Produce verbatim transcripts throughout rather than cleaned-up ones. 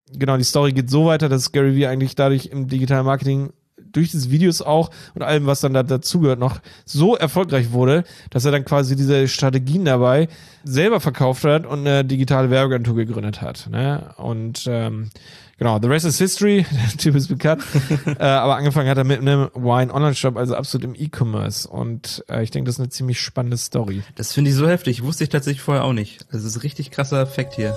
genau, die Story geht so weiter, dass Gary Vee eigentlich dadurch im digitalen Marketing durch diese Videos auch und allem, was dann da dazugehört, noch so erfolgreich wurde, dass er dann quasi diese Strategien dabei selber verkauft hat und eine digitale Werbeagentur gegründet hat. Ne? Und ähm, genau, the rest is history, der Typ ist bekannt. äh, aber angefangen hat er mit einem Wine-Online-Shop, also absolut im E-Commerce. Und äh, ich denke, das ist eine ziemlich spannende Story. Das finde ich so heftig, wusste ich tatsächlich vorher auch nicht. Das ist ein richtig krasser Effekt hier.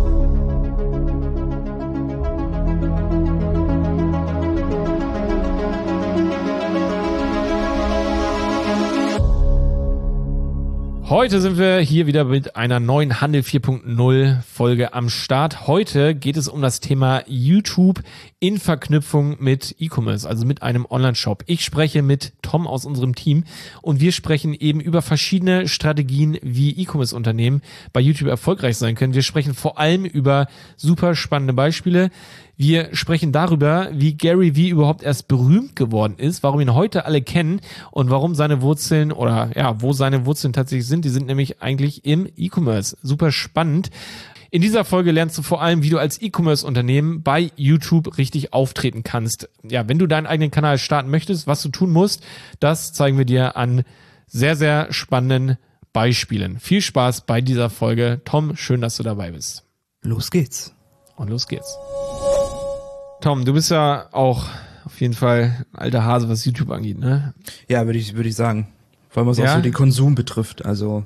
Heute sind wir hier wieder mit einer neuen Handel vier Punkt null Folge am Start. Heute geht es um das Thema YouTube in Verknüpfung mit E-Commerce, also mit einem Online-Shop. Ich spreche mit Tom aus unserem Team und wir sprechen eben über verschiedene Strategien, wie E-Commerce-Unternehmen bei YouTube erfolgreich sein können. Wir sprechen vor allem über super spannende Beispiele. Wir sprechen darüber, wie Gary Vee überhaupt erst berühmt geworden ist, warum ihn heute alle kennen und warum seine Wurzeln oder ja, wo seine Wurzeln tatsächlich sind. Die sind nämlich eigentlich im E-Commerce. Super spannend. In dieser Folge lernst du vor allem, wie du als E-Commerce-Unternehmen bei YouTube richtig auftreten kannst. Ja, wenn du deinen eigenen Kanal starten möchtest, was du tun musst, das zeigen wir dir an sehr, sehr spannenden Beispielen. Viel Spaß bei dieser Folge. Tom, schön, dass du dabei bist. Los geht's. Und los geht's. Tom, du bist ja auch auf jeden Fall ein alter Hase, was YouTube angeht, ne? Ja, würde ich, würde ich sagen. Vor allem, was Ja? auch so den Konsum betrifft, also.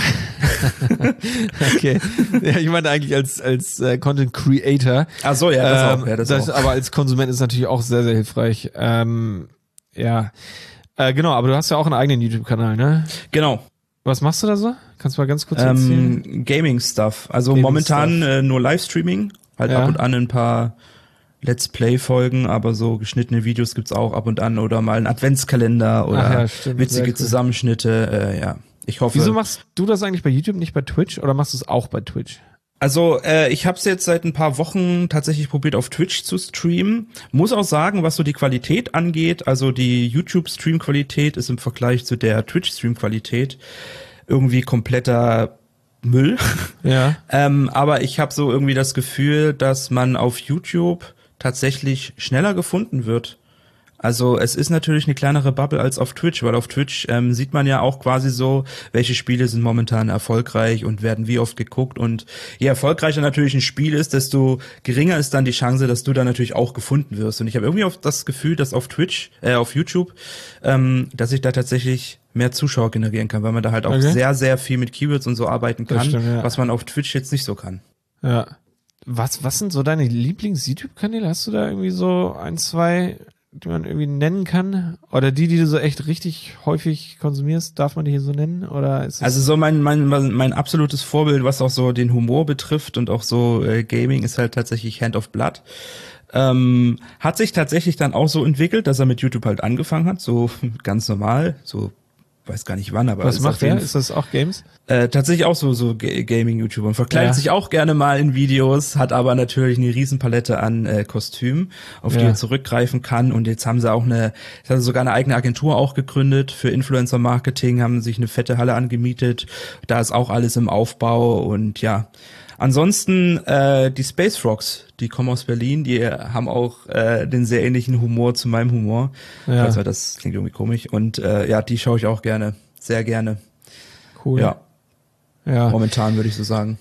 Okay. Ja, ich meine eigentlich als, als äh, Content Creator. Ach so, ja, das ähm, auch. Ja, das das, auch. aber als Konsument ist natürlich auch sehr, sehr hilfreich. Ähm, ja. Äh, genau, aber du hast ja auch einen eigenen YouTube-Kanal, ne? Genau. Was machst du da so? Kannst du mal ganz kurz erzählen? Ähm, Gaming-Stuff. Also Gaming momentan Stuff. äh, nur Livestreaming. Halt Ja. ab und an ein paar Let's Play-Folgen, aber so geschnittene Videos gibt's auch ab und an oder mal ein Adventskalender oder Ach ja, stimmt. Sehr witzige cool. Zusammenschnitte. Äh, ja, ich hoffe. Wieso machst du das eigentlich bei YouTube, nicht bei Twitch? Oder machst du es auch bei Twitch? Also äh, ich habe es jetzt seit ein paar Wochen tatsächlich probiert, auf Twitch zu streamen. Muss auch sagen, was so die Qualität angeht, also die YouTube-Stream-Qualität ist im Vergleich zu der Twitch-Stream-Qualität irgendwie kompletter Müll. Ja. ähm, aber ich habe so irgendwie das Gefühl, dass man auf YouTube tatsächlich schneller gefunden wird. Also es ist natürlich eine kleinere Bubble als auf Twitch, weil auf Twitch ähm, sieht man ja auch quasi so, welche Spiele sind momentan erfolgreich und werden wie oft geguckt. Und je erfolgreicher natürlich ein Spiel ist, desto geringer ist dann die Chance, dass du da natürlich auch gefunden wirst. Und ich habe irgendwie auch das Gefühl, dass auf Twitch, äh, auf YouTube, ähm, dass ich da tatsächlich mehr Zuschauer generieren kann, weil man da halt auch Okay. sehr, sehr viel mit Keywords und so arbeiten Das kann, stimmt, ja. was man auf Twitch jetzt nicht so kann. Ja. Was, was sind so deine Lieblings-YouTube-Kanäle? Hast du da irgendwie so ein, zwei, die man irgendwie nennen kann? Oder die, die du so echt richtig häufig konsumierst, darf man die hier so nennen? Oder ist es Also so mein, mein, mein absolutes Vorbild, was auch so den Humor betrifft und auch so äh, Gaming, ist halt tatsächlich Hand of Blood. Ähm, hat sich tatsächlich dann auch so entwickelt, dass er mit YouTube halt angefangen hat, so ganz normal, so weiß gar nicht wann, aber was ist macht auf jeden der? Ist das auch Games? Äh, tatsächlich auch so so Ga- Gaming-YouTuber und verkleidet Ja. sich auch gerne mal in Videos, hat aber natürlich eine Riesenpalette an äh, Kostümen, auf die Ja. er zurückgreifen kann. Und jetzt haben sie auch eine, jetzt haben sie sogar eine eigene Agentur auch gegründet für Influencer-Marketing, haben sich eine fette Halle angemietet. Da ist auch alles im Aufbau und ja. Ansonsten äh, die Space Frogs, die kommen aus Berlin, die haben auch äh, den sehr ähnlichen Humor zu meinem Humor. Ja. Also das klingt irgendwie komisch. Und äh, ja, die schaue ich auch gerne, sehr gerne. Cool. Ja, Ja. momentan würde ich so sagen.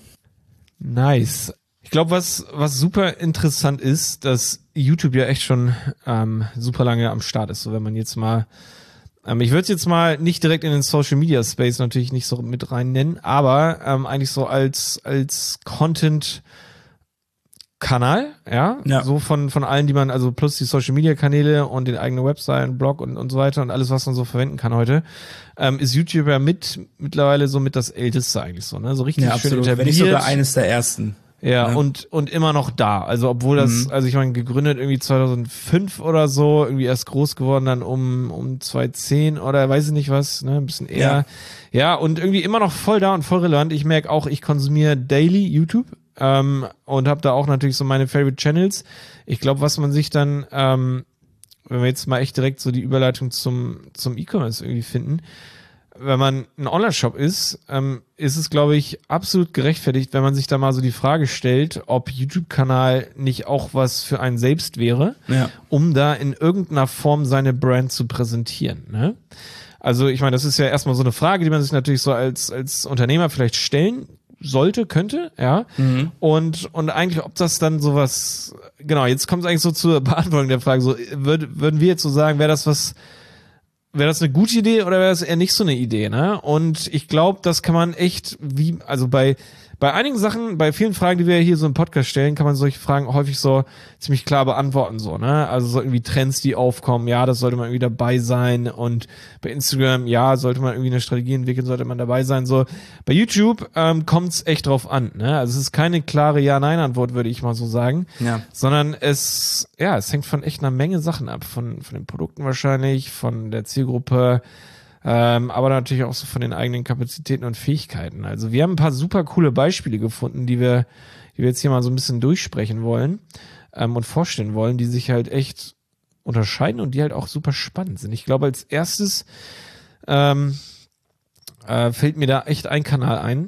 Nice. Ich glaube, was, was super interessant ist, dass YouTube ja echt schon ähm, super lange am Start ist. So, wenn man jetzt mal, ähm, ich würde es jetzt mal nicht direkt in den Social Media Space natürlich nicht so mit rein nennen, aber ähm, eigentlich so als, als Content Kanal, ja, Ja. so von, von allen, die man, also plus die Social Media Kanäle und den eigenen Website, Blog und, und so weiter und alles, was man so verwenden kann heute, ähm, ist YouTube ja mit, mittlerweile so mit das Älteste eigentlich so, ne, so richtig Ja, schön absolut. etabliert. Wenn nicht sogar eines der ersten. Ja, Ja. und und immer noch da. Also obwohl das, Mhm. also ich meine, gegründet irgendwie zweitausendfünf oder so, irgendwie erst groß geworden dann um um zweitausendzehn oder weiß ich nicht was, ne, ein bisschen eher. Ja, ja und irgendwie immer noch voll da und voll relevant. Ich merke auch, ich konsumiere daily YouTube ähm, und habe da auch natürlich so meine Favorite Channels. Ich glaube, was man sich dann, ähm, wenn wir jetzt mal echt direkt so die Überleitung zum zum E-Commerce irgendwie finden, wenn man ein Online-Shop ist, ähm, ist es, glaube ich, absolut gerechtfertigt, wenn man sich da mal so die Frage stellt, ob YouTube-Kanal nicht auch was für einen selbst wäre, Ja. um da in irgendeiner Form seine Brand zu präsentieren. Ne? Also ich meine, das ist ja erstmal so eine Frage, die man sich natürlich so als, als Unternehmer vielleicht stellen sollte, könnte, ja. Mhm. Und, und eigentlich, ob das dann sowas, genau, jetzt kommt es eigentlich so zur Beantwortung der Frage, so, würd, würden wir jetzt so sagen, wäre das was, wäre das eine gute Idee oder wäre das eher nicht so eine Idee, ne? Und ich glaube, das kann man echt, wie, also bei, bei einigen Sachen, bei vielen Fragen, die wir hier so im Podcast stellen, kann man solche Fragen häufig so ziemlich klar beantworten, so, ne? Also so irgendwie Trends, die aufkommen, ja, das sollte man irgendwie dabei sein, und bei Instagram, ja, sollte man irgendwie eine Strategie entwickeln, sollte man dabei sein, so. Bei YouTube ähm, kommt es echt drauf an, ne? Also es ist keine klare Ja-Nein-Antwort, würde ich mal so sagen, Ja. sondern es, ja, es hängt von echt einer Menge Sachen ab, von, von den Produkten wahrscheinlich, von der Zielgruppe, Ähm, aber natürlich auch so von den eigenen Kapazitäten und Fähigkeiten. Also wir haben ein paar super coole Beispiele gefunden, die wir, die wir jetzt hier mal so ein bisschen durchsprechen wollen ähm, und vorstellen wollen, die sich halt echt unterscheiden und die halt auch super spannend sind. Ich glaube, als erstes ähm, äh, fällt mir da echt ein Kanal ein,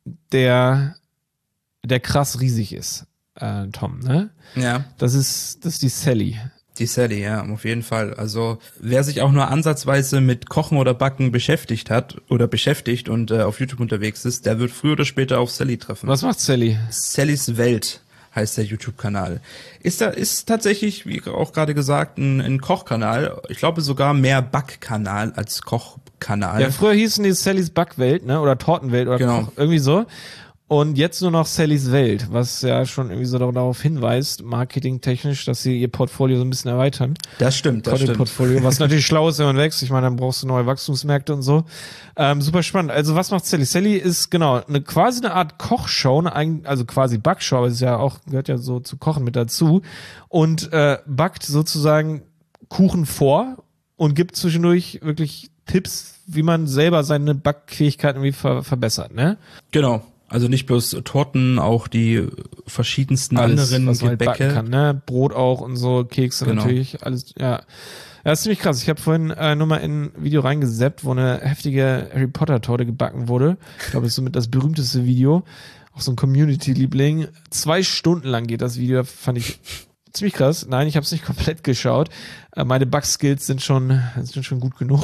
der, der krass riesig ist, äh, Tom, ne? Ja. Das ist, das ist die Sally. Die Sally, ja, auf jeden Fall. Also wer sich auch nur ansatzweise mit Kochen oder Backen beschäftigt hat oder beschäftigt und äh, auf YouTube unterwegs ist, der wird früher oder später auf Sally treffen. Was macht Sally? Sallys Welt heißt der YouTube-Kanal. Ist da ist tatsächlich, wie auch gerade gesagt, ein, ein Kochkanal. Ich glaube sogar mehr Backkanal als Kochkanal. Ja, früher hießen die Sallys Backwelt, ne? Oder Tortenwelt oder Genau. Koch, irgendwie so. Und jetzt nur noch Sallys Welt, was ja schon irgendwie so darauf hinweist, marketingtechnisch, dass sie ihr Portfolio so ein bisschen erweitern. Das stimmt, das stimmt. Portfolio, was natürlich schlau ist, wenn man wächst. Ich meine, dann brauchst du neue Wachstumsmärkte und so. Ähm, super spannend. Also was macht Sally? Sally ist genau eine quasi eine Art Kochshow, eine eigen, also quasi Backshow, aber es ist ja auch, gehört ja so zu Kochen mit dazu. Und äh, backt sozusagen Kuchen vor und gibt zwischendurch wirklich Tipps, wie man selber seine Backfähigkeiten irgendwie ver- verbessert, ne? Genau. Also nicht bloß Torten, auch die verschiedensten Alles, anderen was man halt Gebäcke. backen kann, ne? Brot auch und so, Kekse Genau. natürlich, alles, ja. Ja, das ist ziemlich krass. Ich habe vorhin äh, nur mal in ein Video reingesappt, wo eine heftige Harry Potter Torte gebacken wurde. Ich glaube, das ist somit das berühmteste Video. Auch so ein Community-Liebling. Zwei Stunden lang geht das Video, fand ich ziemlich krass. Nein, ich habe es nicht komplett geschaut. Äh, meine Backskills sind schon, sind schon gut genug.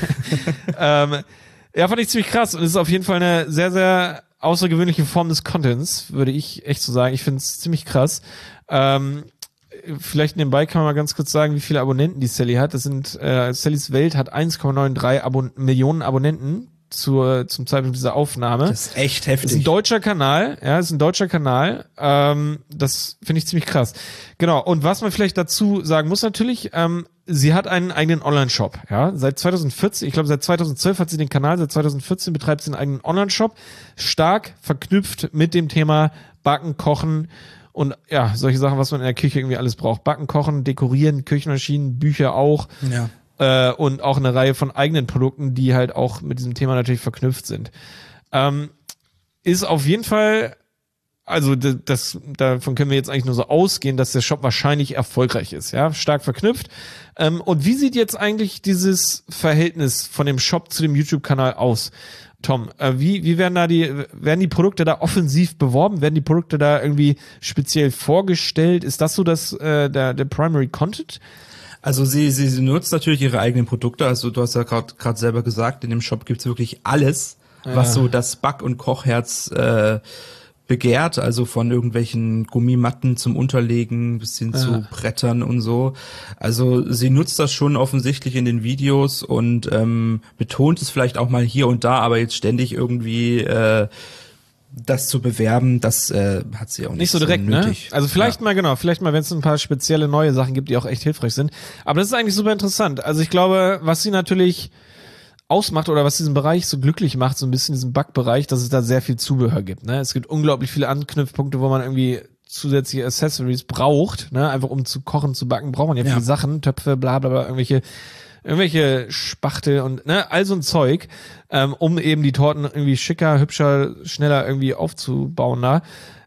ähm, ja, fand ich ziemlich krass. Und es ist auf jeden Fall eine sehr, sehr außergewöhnliche Form des Contents, würde ich echt so sagen. Ich finde es ziemlich krass. Ähm, vielleicht nebenbei kann man mal ganz kurz sagen, wie viele Abonnenten die Sally hat. Das sind, äh, Sallys Welt hat eins Komma neununddreißig Abon- Millionen Abonnenten zur, zum Zeitpunkt dieser Aufnahme. Das ist echt Das heftig. ist ein deutscher Kanal, ja, das ist ein deutscher Kanal. Ähm, das finde ich ziemlich krass. Genau. Und was man vielleicht dazu sagen muss natürlich, ähm, sie hat einen eigenen Online-Shop, ja. Seit zweitausendvierzehn, ich glaube seit zweitausendzwölf hat sie den Kanal, seit zweitausendvierzehn betreibt sie einen eigenen Online-Shop, stark verknüpft mit dem Thema Backen, Kochen und ja, solche Sachen, was man in der Küche irgendwie alles braucht. Backen, Kochen, Dekorieren, Küchenmaschinen, Bücher auch. Ja. Äh, und auch eine Reihe von eigenen Produkten, die halt auch mit diesem Thema natürlich verknüpft sind. Ähm, ist auf jeden Fall, also das, das, davon können wir jetzt eigentlich nur so ausgehen, dass der Shop wahrscheinlich erfolgreich ist, ja, stark verknüpft. Ähm, und wie sieht jetzt eigentlich dieses Verhältnis von dem Shop zu dem YouTube-Kanal aus? Tom, äh, wie, wie werden da die, werden die Produkte da offensiv beworben? Werden die Produkte da irgendwie speziell vorgestellt? Ist das so das, äh, der, der Primary Content? Also sie, sie, sie nutzt natürlich ihre eigenen Produkte. Also du hast ja gerade gerade selber gesagt, in dem Shop gibt's wirklich alles, Ja. was so das Back- und Kochherz äh, begehrt. Also von irgendwelchen Gummimatten zum Unterlegen bis hin Ja. zu Brettern und so. Also sie nutzt das schon offensichtlich in den Videos und ähm, betont es vielleicht auch mal hier und da, aber jetzt ständig irgendwie äh, das zu bewerben, das äh, hat sie auch nicht, Nicht so direkt, ne? nötig. Also vielleicht Ja. mal, genau, vielleicht mal, wenn es ein paar spezielle neue Sachen gibt, die auch echt hilfreich sind. Aber das ist eigentlich super interessant. Also ich glaube, was sie natürlich ausmacht oder was diesen Bereich so glücklich macht, so ein bisschen diesen Backbereich, dass es da sehr viel Zubehör gibt, ne? Es gibt unglaublich viele Anknüpfpunkte, wo man irgendwie zusätzliche Accessories braucht, ne? Einfach um zu kochen, zu backen, braucht man ja, Ja. viele Sachen, Töpfe, bla, bla, bla, irgendwelche irgendwelche Spachtel und ne, all so ein Zeug, ähm, um eben die Torten irgendwie schicker, hübscher, schneller irgendwie aufzubauen da.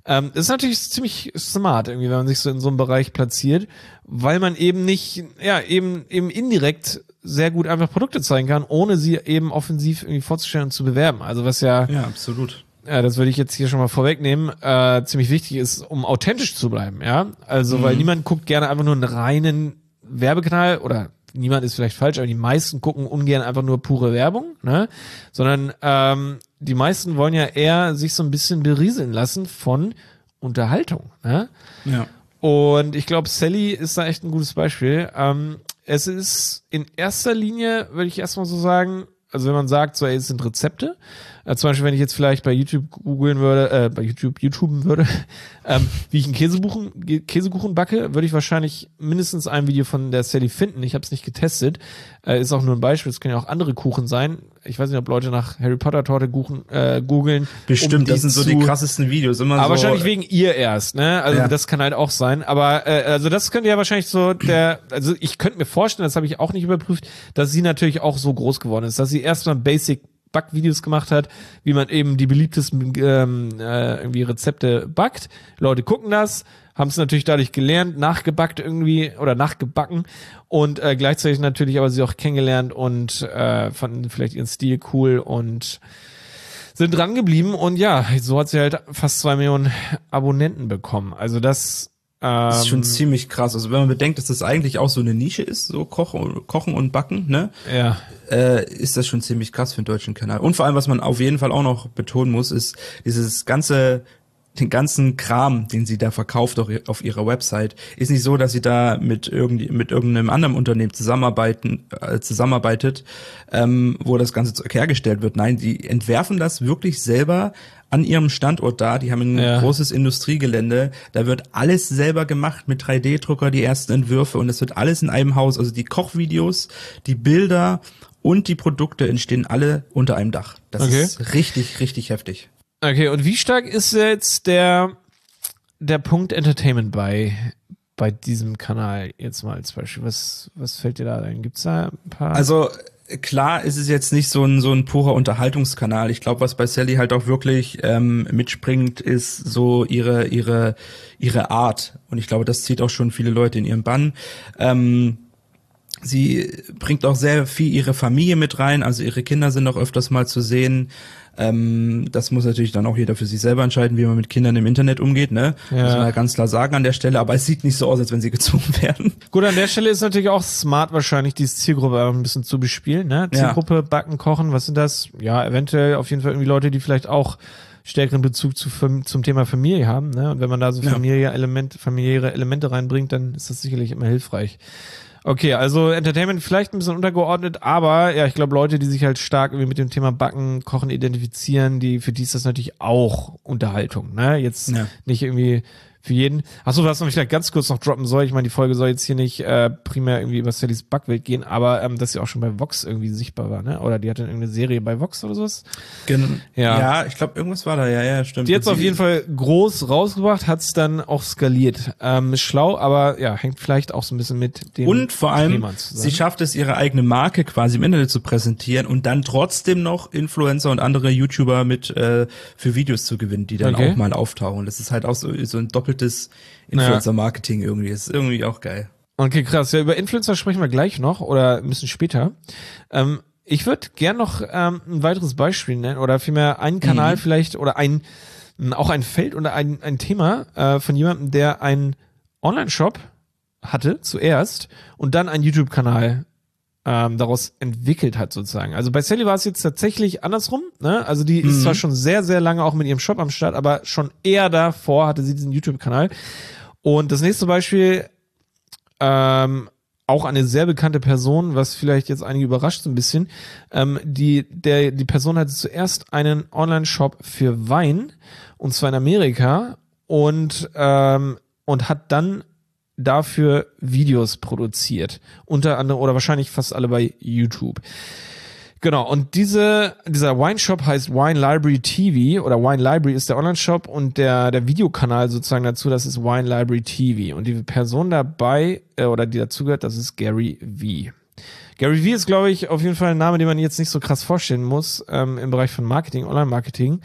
Ähm, das ist natürlich ziemlich smart, irgendwie, wenn man sich so in so einem Bereich platziert, weil man eben nicht, ja, eben, eben indirekt sehr gut einfach Produkte zeigen kann, ohne sie eben offensiv irgendwie vorzustellen und zu bewerben. Also was ja, Ja, absolut. ja, das würde ich jetzt hier schon mal vorwegnehmen, äh, ziemlich wichtig ist, um authentisch zu bleiben, ja. Also, mhm. weil niemand guckt gerne einfach nur einen reinen Werbekanal oder niemand ist vielleicht falsch, aber die meisten gucken ungern einfach nur pure Werbung, ne? Sondern ähm, die meisten wollen ja eher sich so ein bisschen berieseln lassen von Unterhaltung, ne? Ja. Und ich glaube, Sally ist da echt ein gutes Beispiel. Ähm, es ist in erster Linie, würde ich erstmal so sagen, also wenn man sagt, so, ey, es sind Rezepte, äh, zum Beispiel, wenn ich jetzt vielleicht bei YouTube googeln würde, äh, bei YouTube YouTuben würde, ähm, wie ich einen Käsekuchen, Käsekuchen backe, würde ich wahrscheinlich mindestens ein Video von der Sally finden. Ich habe es nicht getestet, äh, ist auch nur ein Beispiel, es können ja auch andere Kuchen sein. Ich weiß nicht, ob Leute nach Harry Potter Torte Kuchen äh, googeln. Bestimmt, um das sind so die krassesten Videos. Immer aber so, wahrscheinlich wegen ihr erst, ne? Also ja. das kann halt auch sein. Aber äh, also das könnte ja wahrscheinlich so der, also ich könnte mir vorstellen, das habe ich auch nicht überprüft, dass sie natürlich auch so groß geworden ist, dass sie erstmal Basic Backvideos gemacht hat, wie man eben die beliebtesten ähm, äh, irgendwie Rezepte backt. Leute gucken das, haben es natürlich dadurch gelernt, nachgebackt irgendwie oder nachgebacken und äh, gleichzeitig natürlich aber sie auch kennengelernt und äh, fanden vielleicht ihren Stil cool und sind dran geblieben und ja, so hat sie halt fast zwei Millionen Abonnenten bekommen. Also das Das ist schon ähm, ziemlich krass. Also wenn man bedenkt, dass das eigentlich auch so eine Nische ist, so Kochen, Kochen und Backen, ne? Ja. Äh, ist das schon ziemlich krass für einen deutschen Kanal. Und vor allem, was man auf jeden Fall auch noch betonen muss, ist dieses ganze, den ganzen Kram, den sie da verkauft auf, auf ihrer Website, ist nicht so, dass sie da mit irgendwie mit irgendeinem anderen Unternehmen zusammenarbeiten, äh, zusammenarbeitet, ähm, wo das ganze Zeug hergestellt wird. Nein, die entwerfen das wirklich selber an ihrem Standort da. Die haben ein ja. großes Industriegelände. Da wird alles selber gemacht mit drei D Drucker, die ersten Entwürfe und es wird alles in einem Haus. Also die Kochvideos, die Bilder und die Produkte entstehen alle unter einem Dach. Das okay. ist richtig, richtig heftig. Okay, und wie stark ist jetzt der, der Punkt Entertainment bei, bei diesem Kanal jetzt mal als Beispiel? Was, was fällt dir da ein? Gibt's da ein paar? Also, klar ist es jetzt nicht so ein, so ein purer Unterhaltungskanal. Ich glaube, was bei Sally halt auch wirklich ähm, mitspringt, ist so ihre, ihre, ihre Art. Und ich glaube, das zieht auch schon viele Leute in ihren Bann. Ähm, sie bringt auch sehr viel ihre Familie mit rein. Also ihre Kinder sind auch öfters mal zu sehen. Ähm, das muss natürlich dann auch jeder für sich selber entscheiden, wie man mit Kindern im Internet umgeht, ne? Ja. Muss man ja ganz klar sagen an der Stelle, aber es sieht nicht so aus, als wenn sie gezwungen werden. Gut, an der Stelle ist natürlich auch smart wahrscheinlich, diese Zielgruppe ein bisschen zu bespielen, ne? Zielgruppe, ja. Backen, Kochen, was sind das? Ja, eventuell auf jeden Fall irgendwie Leute, die vielleicht auch stärkeren Bezug zu, zum Thema Familie haben, ne? Und wenn man da so familiäre Elemente, familiäre Elemente reinbringt, dann ist das sicherlich immer hilfreich. Okay, also Entertainment vielleicht ein bisschen untergeordnet, aber ja, ich glaube Leute, die sich halt stark irgendwie mit dem Thema Backen, Kochen identifizieren, die für die ist das natürlich auch Unterhaltung, ne? Jetzt ja. nicht irgendwie für jeden. Achso, was man vielleicht ganz kurz noch droppen soll, ich meine, die Folge soll jetzt hier nicht äh, primär irgendwie über Sallys Backwelt gehen, aber ähm, dass sie auch schon bei Vox irgendwie sichtbar war, ne? Oder die hatte irgendeine Serie bei Vox oder sowas. Genau. Ja, ja ich glaube, irgendwas war da, ja, ja, stimmt. Die hat es auf jeden Fall groß rausgebracht, hat es dann auch skaliert. Ähm, schlau, aber ja, hängt vielleicht auch so ein bisschen mit dem Und vor allem, Thema zusammen. Sie schafft es, ihre eigene Marke quasi im Internet zu präsentieren und dann trotzdem noch Influencer und andere YouTuber mit äh, für Videos zu gewinnen, die dann okay. auch mal auftauchen. Das ist halt auch so, so ein doppeltes Influencer-Marketing irgendwie. Das ist irgendwie auch geil. Okay, krass. Ja, über Influencer sprechen wir gleich noch oder ein bisschen später. Ähm, ich würde gern noch ähm, ein weiteres Beispiel nennen oder vielmehr einen Kanal mhm. vielleicht oder ein auch ein Feld oder ein, ein Thema äh, von jemandem, der einen Online-Shop hatte zuerst und dann einen YouTube-Kanal ähm, daraus entwickelt hat sozusagen. Also bei Sally war es jetzt tatsächlich andersrum, ne? Also die mhm. ist zwar schon sehr, sehr lange auch mit ihrem Shop am Start, aber schon eher davor hatte sie diesen YouTube-Kanal. Und das nächste Beispiel, ähm, auch eine sehr bekannte Person, was vielleicht jetzt einige überrascht so ein bisschen, ähm, die, der, die Person hatte zuerst einen Online-Shop für Wein, und zwar in Amerika, und, ähm, und hat dann dafür Videos produziert. Unter anderem oder wahrscheinlich fast alle bei YouTube. Genau, und diese, dieser Wine-Shop heißt Wine Library T V oder Wine Library ist der Online-Shop und der, der Videokanal sozusagen dazu, das ist Wine Library T V. Und die Person dabei, äh, oder die dazugehört, das ist Gary Vee. Gary Vee ist, glaube ich, auf jeden Fall ein Name, den man jetzt nicht so krass vorstellen muss, ähm, im Bereich von Marketing, Online-Marketing.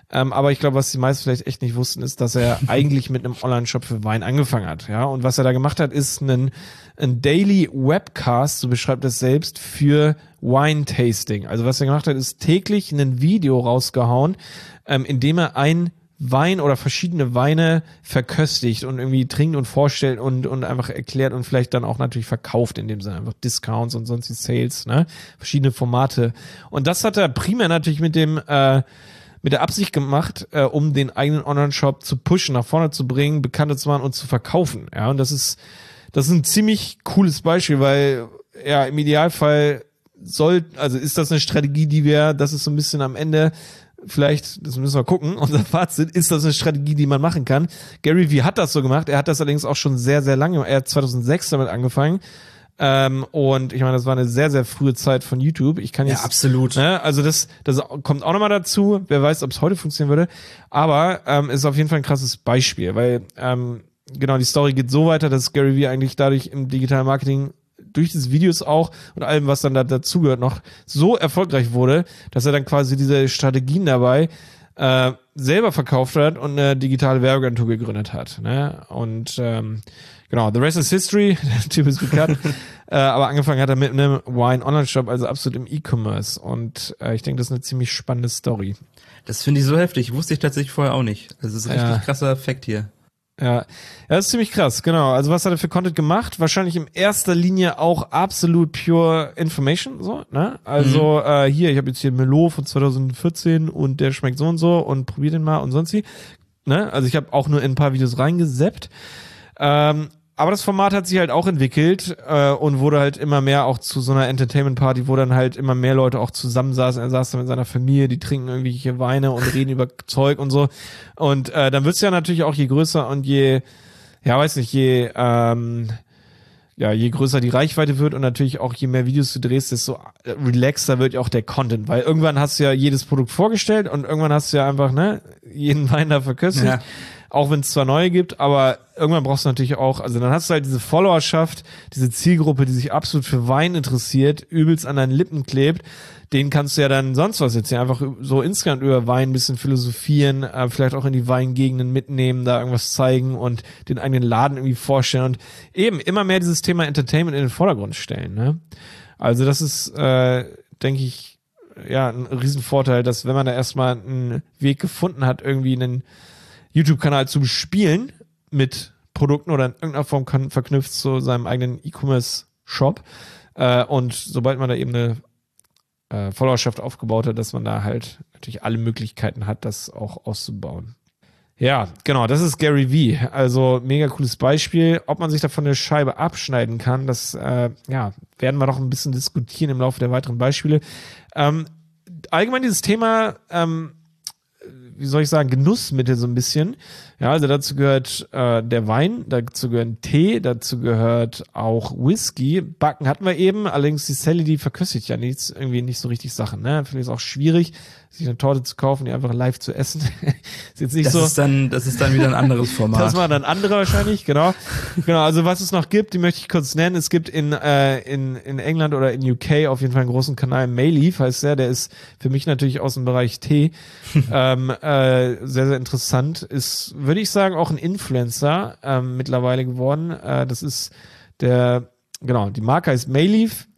Ähm, aber ich glaube, was die meisten vielleicht echt nicht wussten, ist, dass er eigentlich mit einem Online-Shop für Wein angefangen hat. Ja, und was er da gemacht hat, ist einen, ein Daily Webcast, so beschreibt er es selbst, für Wine-Tasting. Also was er gemacht hat, ist täglich ein Video rausgehauen, ähm, in dem er ein Wein oder verschiedene Weine verköstigt und irgendwie trinkt und vorstellt und, und einfach erklärt und vielleicht dann auch natürlich verkauft, in dem Sinne einfach Discounts und sonstige Sales, ne? Verschiedene Formate. Und das hat er primär natürlich mit dem, äh, mit der Absicht gemacht, äh, um den eigenen Online-Shop zu pushen, nach vorne zu bringen, bekannter zu machen und zu verkaufen. Ja, und das ist, das ist ein ziemlich cooles Beispiel, weil, ja, im Idealfall soll, also ist das eine Strategie, die wir, das ist so ein bisschen am Ende, vielleicht, das müssen wir gucken, unser Fazit, ist das eine Strategie, die man machen kann. Gary Vee hat das so gemacht, er hat das allerdings auch schon sehr, sehr lange, er hat zweitausendsechs damit angefangen, ähm, und ich meine, das war eine sehr, sehr frühe Zeit von YouTube. Ich kann jetzt, ja, absolut. Ne, also das, das kommt auch nochmal dazu, wer weiß, ob es heute funktionieren würde, aber ähm, ist auf jeden Fall ein krasses Beispiel, weil ähm, genau, die Story geht so weiter, dass Gary Vee eigentlich dadurch im digitalen Marketing durch diese Videos auch und allem, was dann da dazugehört, noch so erfolgreich wurde, dass er dann quasi diese Strategien dabei äh, selber verkauft hat und eine digitale Werbeagentur gegründet hat. Ne? Und ähm, genau, the rest is history, der Typ ist bekannt. äh, aber angefangen hat er mit einem Wine-Online-Shop, also absolut im E-Commerce. Und äh, ich denke, das ist eine ziemlich spannende Story. Das finde ich so heftig, wusste ich tatsächlich vorher auch nicht. Das ist ein richtig Ja. krasser Effekt hier. Ja, ja, das ist ziemlich krass, genau. Also was hat er für Content gemacht? Wahrscheinlich in erster Linie auch absolut pure Information, so, ne? Also mhm. äh, hier, ich habe jetzt hier Merlot von zweitausendvierzehn und der schmeckt so und so und probier den mal und sonst wie, ne? Also ich habe auch nur in ein paar Videos reingesappt. Ähm, aber das Format hat sich halt auch entwickelt äh, und wurde halt immer mehr auch zu so einer Entertainment-Party, wo dann halt immer mehr Leute auch zusammensaßen. Er saß da mit seiner Familie, die trinken irgendwelche Weine und reden über Zeug und so. Und äh, dann wird's ja natürlich auch je größer und je, ja weiß nicht, je ähm, ja, je größer die Reichweite wird und natürlich auch je mehr Videos du drehst, desto relaxter wird ja auch der Content, weil irgendwann hast du ja jedes Produkt vorgestellt und irgendwann hast du ja einfach, ne, jeden Wein da verköstigt. Ja. Auch wenn es zwar neue gibt, aber irgendwann brauchst du natürlich auch, also dann hast du halt diese Followerschaft, diese Zielgruppe, die sich absolut für Wein interessiert, übelst an deinen Lippen klebt, denen kannst du ja dann sonst was erzählen, einfach so insgesamt über Wein ein bisschen philosophieren, äh, vielleicht auch in die Weingegenden mitnehmen, da irgendwas zeigen und den eigenen Laden irgendwie vorstellen und eben immer mehr dieses Thema Entertainment in den Vordergrund stellen, ne? Also das ist, äh, denke ich, ja, ein Riesenvorteil, dass wenn man da erstmal einen Weg gefunden hat, irgendwie einen YouTube-Kanal zu bespielen mit Produkten oder in irgendeiner Form kann, verknüpft zu seinem eigenen E-Commerce-Shop. Äh, und sobald man da eben eine äh, Followerschaft aufgebaut hat, dass man da halt natürlich alle Möglichkeiten hat, das auch auszubauen. Ja, genau, das ist Gary Vee. Also mega cooles Beispiel. Ob man sich davon eine Scheibe abschneiden kann, das äh, ja, werden wir noch ein bisschen diskutieren im Laufe der weiteren Beispiele. Ähm, allgemein dieses Thema ähm, wie soll ich sagen, Genussmittel so ein bisschen. Ja, also dazu gehört äh, der Wein, dazu gehört Tee, dazu gehört auch Whisky. Backen hatten wir eben, allerdings die Sally, die verköstigt ja nichts, irgendwie nicht so richtig Sachen, ne? Finde ich es auch schwierig, sich eine Torte zu kaufen, die einfach live zu essen. Ist jetzt nicht das so. Ist dann, das ist dann wieder ein anderes Format. Das war dann andere wahrscheinlich, genau. Genau, also was es noch gibt, die möchte ich kurz nennen. Es gibt in, äh, in, in England oder in U K auf jeden Fall einen großen Kanal, Mayleaf heißt der, der ist für mich natürlich aus dem Bereich Tee ähm, äh, sehr, sehr interessant. Ist, würde ich sagen, auch ein Influencer ähm, mittlerweile geworden. Äh, das ist der, genau, die Marke heißt Mayleaf,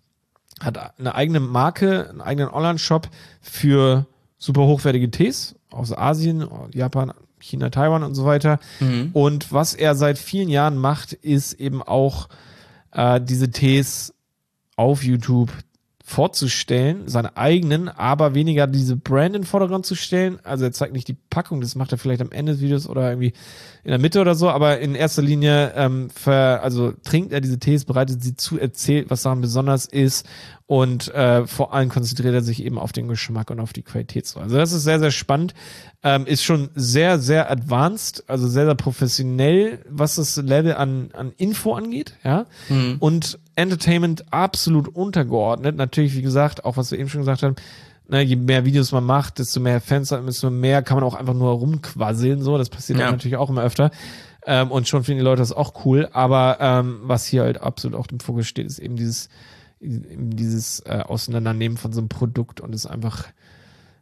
hat eine eigene Marke, einen eigenen Online-Shop für super hochwertige Tees aus Asien, Japan, China, Taiwan und so weiter. Mhm. Und was er seit vielen Jahren macht, ist eben auch äh, diese Tees auf YouTube vorzustellen, seine eigenen, aber weniger diese Brand in den Vordergrund zu stellen. Also er zeigt nicht die Packung, das macht er vielleicht am Ende des Videos oder irgendwie in der Mitte oder so, aber in erster Linie ähm, ver, also trinkt er diese Tees, bereitet sie zu, erzählt, was daran besonders ist und äh, vor allem konzentriert er sich eben auf den Geschmack und auf die Qualität. Also das ist sehr, sehr spannend, ähm, ist schon sehr, sehr advanced, also sehr, sehr professionell, was das Level an, an Info angeht, ja, mhm. Und Entertainment absolut untergeordnet. Natürlich, wie gesagt, auch was wir eben schon gesagt haben, ne, je mehr Videos man macht, desto mehr Fans hat, desto mehr kann man auch einfach nur rumquasseln, so, das passiert ja natürlich auch immer öfter. Ähm, und schon finden die Leute das auch cool, aber ähm, was hier halt absolut auch im Fokus steht, ist eben dieses, eben dieses äh, Auseinandernehmen von so einem Produkt und es einfach,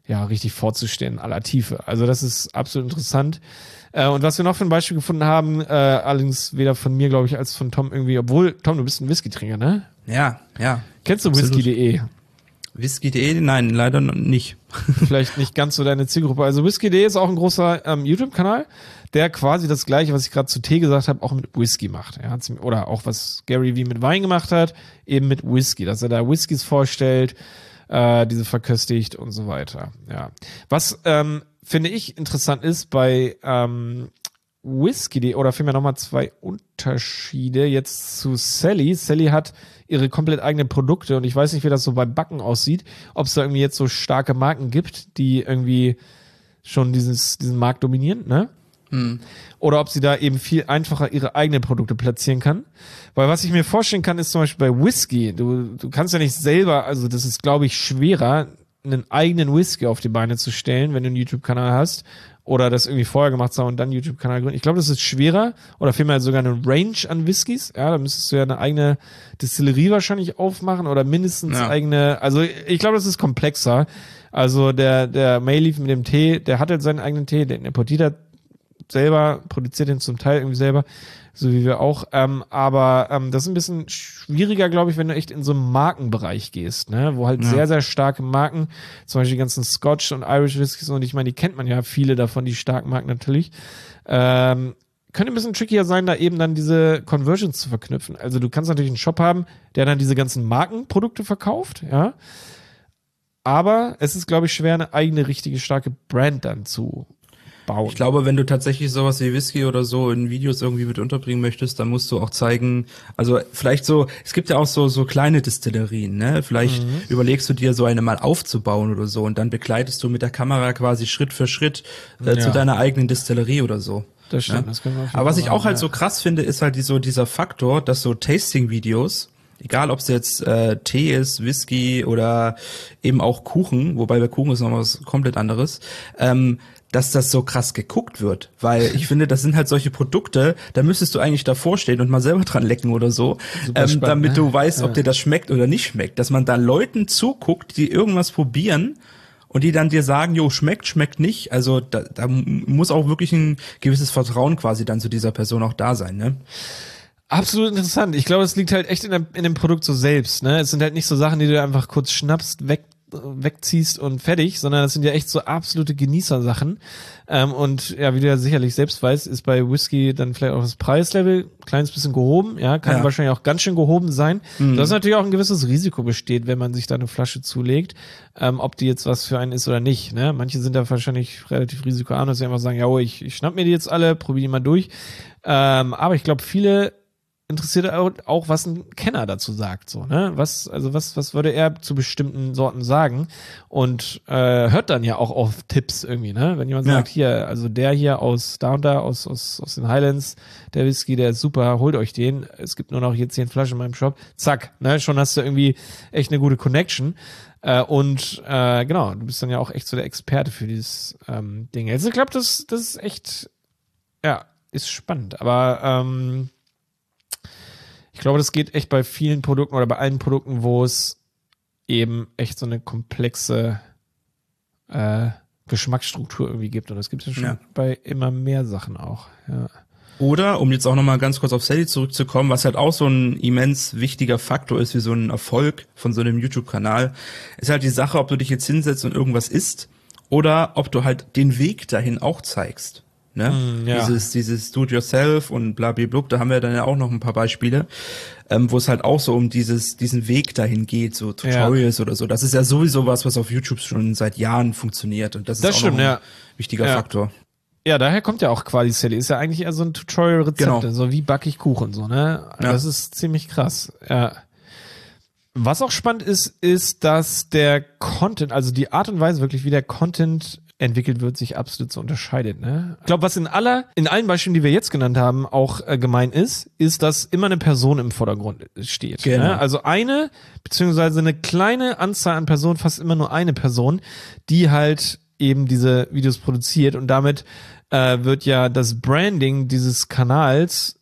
ja, richtig vorzustellen in aller Tiefe. Also das ist absolut interessant. Äh, und was wir noch für ein Beispiel gefunden haben, äh, allerdings weder von mir, glaube ich, als von Tom irgendwie, obwohl, Tom, du bist ein Whisky-Trinker, ne? Ja, ja. Kennst du whisky punkt de? whisky punkt de? Nein, leider nicht. Vielleicht nicht ganz so deine Zielgruppe. Also whisky punkt de ist auch ein großer ähm, YouTube-Kanal, der quasi das Gleiche, was ich gerade zu Tee gesagt habe, auch mit Whisky macht. Ja, oder auch was Gary Vee mit Wein gemacht hat, eben mit Whisky, dass er da Whiskys vorstellt, äh, diese verköstigt und so weiter. Ja. Was ähm, finde ich interessant ist bei ähm, whisky punkt de, oder vielmehr nochmal zwei Unterschiede jetzt zu Sally. Sally hat ihre komplett eigenen Produkte und ich weiß nicht, wie das so beim Backen aussieht, ob es da irgendwie jetzt so starke Marken gibt, die irgendwie schon dieses, diesen Markt dominieren, ne? Hm. Oder ob sie da eben viel einfacher ihre eigenen Produkte platzieren kann. Weil was ich mir vorstellen kann, ist zum Beispiel bei Whisky, du, du kannst ja nicht selber, also das ist, glaube ich, schwerer, einen eigenen Whisky auf die Beine zu stellen, wenn du einen YouTube-Kanal hast oder das irgendwie vorher gemacht hast und dann einen YouTube-Kanal gründen. Ich glaube, das ist schwerer oder vielmehr sogar eine Range an Whiskys. Ja, da müsstest du ja eine eigene Distillerie wahrscheinlich aufmachen oder mindestens ja. eigene, also ich glaube, das ist komplexer. Also der, der Mayleaf mit dem Tee, der hat halt seinen eigenen Tee, den importiert er selber, produziert den zum Teil irgendwie selber, so wie wir auch. Ähm, aber ähm, das ist ein bisschen schwieriger, glaube ich, wenn du echt in so einen Markenbereich gehst, ne? Wo halt ja. sehr, sehr starke Marken, zum Beispiel die ganzen Scotch und Irish Whiskys, und ich meine, die kennt man ja, viele davon, die starken Marken natürlich. Ähm, könnte ein bisschen trickier sein, da eben dann diese Conversions zu verknüpfen. Also du kannst natürlich einen Shop haben, der dann diese ganzen Markenprodukte verkauft, ja. Aber es ist, glaube ich, schwer, eine eigene, richtige, starke Brand dann zu bauen. Ich glaube, wenn du tatsächlich sowas wie Whisky oder so in Videos irgendwie mit unterbringen möchtest, dann musst du auch zeigen, also vielleicht so, es gibt ja auch so so kleine Distillerien, ne? Vielleicht mhm. überlegst du dir so eine mal aufzubauen oder so und dann begleitest du mit der Kamera quasi Schritt für Schritt äh, ja. zu deiner eigenen Distillerie oder so. Das stimmt. Ne? Das können wir auf jeden Aber was Fall ich auch machen, halt ja. so krass finde, ist halt die, so dieser Faktor, dass so Tasting-Videos, egal ob es jetzt äh, Tee ist, Whisky oder eben auch Kuchen, wobei bei Kuchen ist noch was komplett anderes, ähm, dass das so krass geguckt wird, weil ich finde, das sind halt solche Produkte, da müsstest du eigentlich davor stehen und mal selber dran lecken oder so, ähm, spannend, damit ne? du weißt, ob ja. dir das schmeckt oder nicht schmeckt, dass man da Leuten zuguckt, die irgendwas probieren und die dann dir sagen, jo, schmeckt, schmeckt nicht, also da, da muss auch wirklich ein gewisses Vertrauen quasi dann zu dieser Person auch da sein, ne? Absolut interessant. Ich glaube, es liegt halt echt in, der, in dem Produkt so selbst, ne? Es sind halt nicht so Sachen, die du einfach kurz schnappst, weg wegziehst und fertig, sondern das sind ja echt so absolute Genießersachen. Ähm, und ja, wie du ja sicherlich selbst weißt, ist bei Whisky dann vielleicht auch das Preislevel ein kleines bisschen gehoben, ja, kann ja. wahrscheinlich auch ganz schön gehoben sein. Mhm. Dass natürlich auch ein gewisses Risiko besteht, wenn man sich da eine Flasche zulegt, ähm, ob die jetzt was für einen ist oder nicht, ne? Manche sind da wahrscheinlich relativ risikoarm, dass sie einfach sagen, ja, oh, ich, ich schnapp mir die jetzt alle, probiere die mal durch. Ähm, aber ich glaube, viele interessiert auch, was ein Kenner dazu sagt, so, ne? Was, also was, was würde er zu bestimmten Sorten sagen? Und äh, hört dann ja auch auf Tipps irgendwie, ne? Wenn jemand ja. sagt, hier, also der hier aus da und da, aus, aus, aus den Highlands, der Whisky, der ist super, holt euch den. Es gibt nur noch hier zehn Flaschen in meinem Shop. Zack, ne? Schon hast du irgendwie echt eine gute Connection. Äh, und äh, genau, du bist dann ja auch echt so der Experte für dieses ähm, Ding. Also ich glaube, das, das ist echt, ja, ist spannend. Aber ähm, ich glaube, das geht echt bei vielen Produkten oder bei allen Produkten, wo es eben echt so eine komplexe äh, Geschmacksstruktur irgendwie gibt. Und das gibt es ja schon ja. bei immer mehr Sachen auch. Ja. Oder, um jetzt auch nochmal ganz kurz auf Sally zurückzukommen, was halt auch so ein immens wichtiger Faktor ist für so einen Erfolg von so einem YouTube-Kanal, ist halt die Sache, ob du dich jetzt hinsetzt und irgendwas isst oder ob du halt den Weg dahin auch zeigst. Ne? Mm, ja. Dieses, dieses Do-it-yourself und blablablub, da haben wir dann ja auch noch ein paar Beispiele, ähm, wo es halt auch so um dieses, diesen Weg dahin geht, so Tutorials ja. oder so. Das ist ja sowieso was, was auf YouTube schon seit Jahren funktioniert und das, das ist auch stimmt, noch ein ja. wichtiger ja. Faktor. Ja, daher kommt ja auch quasi Sally. Ist ja eigentlich eher so ein Tutorial-Rezept, genau. so wie backe ich Kuchen, so, ne? Ja. Das ist ziemlich krass, ja. Was auch spannend ist, ist, dass der Content, also die Art und Weise wirklich, wie der Content entwickelt wird, sich absolut so unterscheidet, ne? Ich glaube, was in aller, in allen Beispielen, die wir jetzt genannt haben, auch äh, gemein ist, ist, dass immer eine Person im Vordergrund steht. Genau. Ne? Also eine, beziehungsweise eine kleine Anzahl an Personen, fast immer nur eine Person, die halt eben diese Videos produziert und damit äh, wird ja das Branding dieses Kanals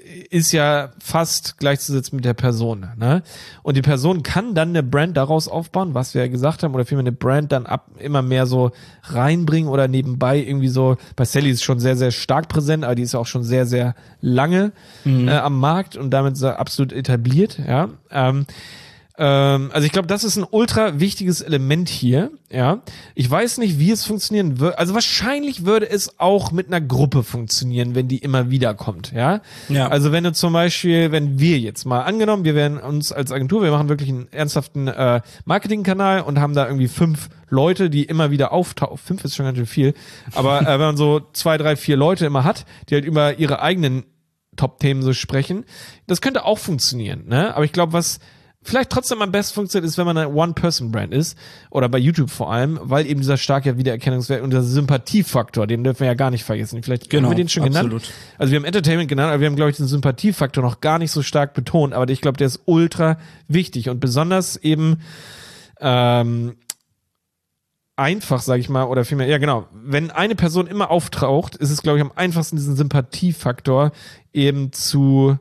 ist ja fast gleichzusetzen mit der Person, ne? Und die Person kann dann eine Brand daraus aufbauen, was wir ja gesagt haben, oder vielmehr eine Brand dann ab immer mehr so reinbringen oder nebenbei irgendwie so, bei Sally ist schon sehr, sehr stark präsent, aber die ist ja auch schon sehr, sehr lange mhm. äh, am Markt und damit so absolut etabliert, ja. Ähm, Also ich glaube, das ist ein ultra wichtiges Element hier, ja. Ich weiß nicht, wie es funktionieren würde. Also wahrscheinlich würde es auch mit einer Gruppe funktionieren, wenn die immer wieder kommt, ja. ja. Also wenn du zum Beispiel, wenn wir jetzt mal angenommen, wir wären uns als Agentur, wir machen wirklich einen ernsthaften äh, Marketingkanal und haben da irgendwie fünf Leute, die immer wieder auftauchen. Fünf ist schon ganz schön viel. Aber äh, wenn man so zwei, drei, vier Leute immer hat, die halt über ihre eigenen Top-Themen so sprechen, das könnte auch funktionieren, ne. Aber ich glaube, was vielleicht trotzdem am besten funktioniert, ist, wenn man eine One-Person-Brand ist, oder bei YouTube vor allem, weil eben dieser starke Wiedererkennungswert und der Sympathiefaktor, den dürfen wir ja gar nicht vergessen. Vielleicht genau, haben wir den schon absolut. genannt. Also wir haben Entertainment genannt, aber wir haben, glaube ich, den Sympathiefaktor noch gar nicht so stark betont, aber ich glaube, der ist ultra wichtig und besonders eben ähm, einfach, sage ich mal, oder vielmehr, ja genau, wenn eine Person immer auftaucht, ist es, glaube ich, am einfachsten, diesen Sympathiefaktor eben zu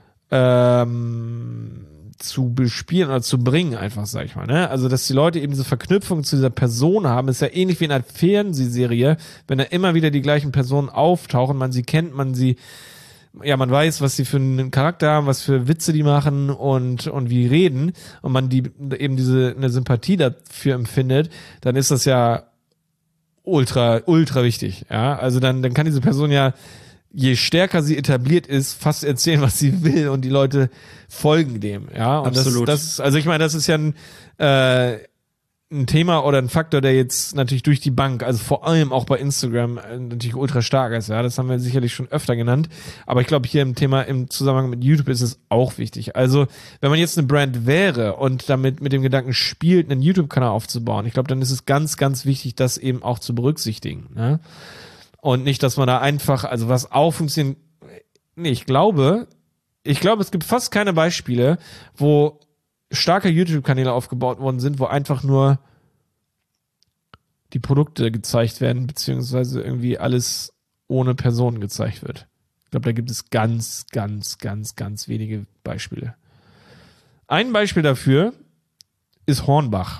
ähm, zu bespielen oder zu bringen, einfach, sag ich mal, ne? Also, dass die Leute eben diese Verknüpfung zu dieser Person haben, ist ja ähnlich wie in einer Fernsehserie, wenn da immer wieder die gleichen Personen auftauchen, man sie kennt, man sie, ja, man weiß, was sie für einen Charakter haben, was für Witze die machen und, und wie reden und man die, eben diese, eine Sympathie dafür empfindet, dann ist das ja ultra, ultra wichtig, ja? Also dann, dann kann diese Person ja, je stärker sie etabliert ist, fast erzählen, was sie will und die Leute folgen dem, ja. Und Absolut. Das, das, also ich meine, das ist ja ein, äh, ein Thema oder ein Faktor, der jetzt natürlich durch die Bank, also vor allem auch bei Instagram, äh, natürlich ultra stark ist, ja. Das haben wir sicherlich schon öfter genannt. Aber ich glaube, hier im Thema, im Zusammenhang mit YouTube ist es auch wichtig. Also, wenn man jetzt eine Brand wäre und damit mit dem Gedanken spielt, einen YouTube-Kanal aufzubauen, ich glaube, dann ist es ganz, ganz wichtig, das eben auch zu berücksichtigen, ne? Und nicht, dass man da einfach, also was auch funktioniert, nee, ich glaube, ich glaube, es gibt fast keine Beispiele, wo starke YouTube-Kanäle aufgebaut worden sind, wo einfach nur die Produkte gezeigt werden, beziehungsweise irgendwie alles ohne Personen gezeigt wird. Ich glaube, da gibt es ganz, ganz, ganz, ganz wenige Beispiele. Ein Beispiel dafür ist Hornbach.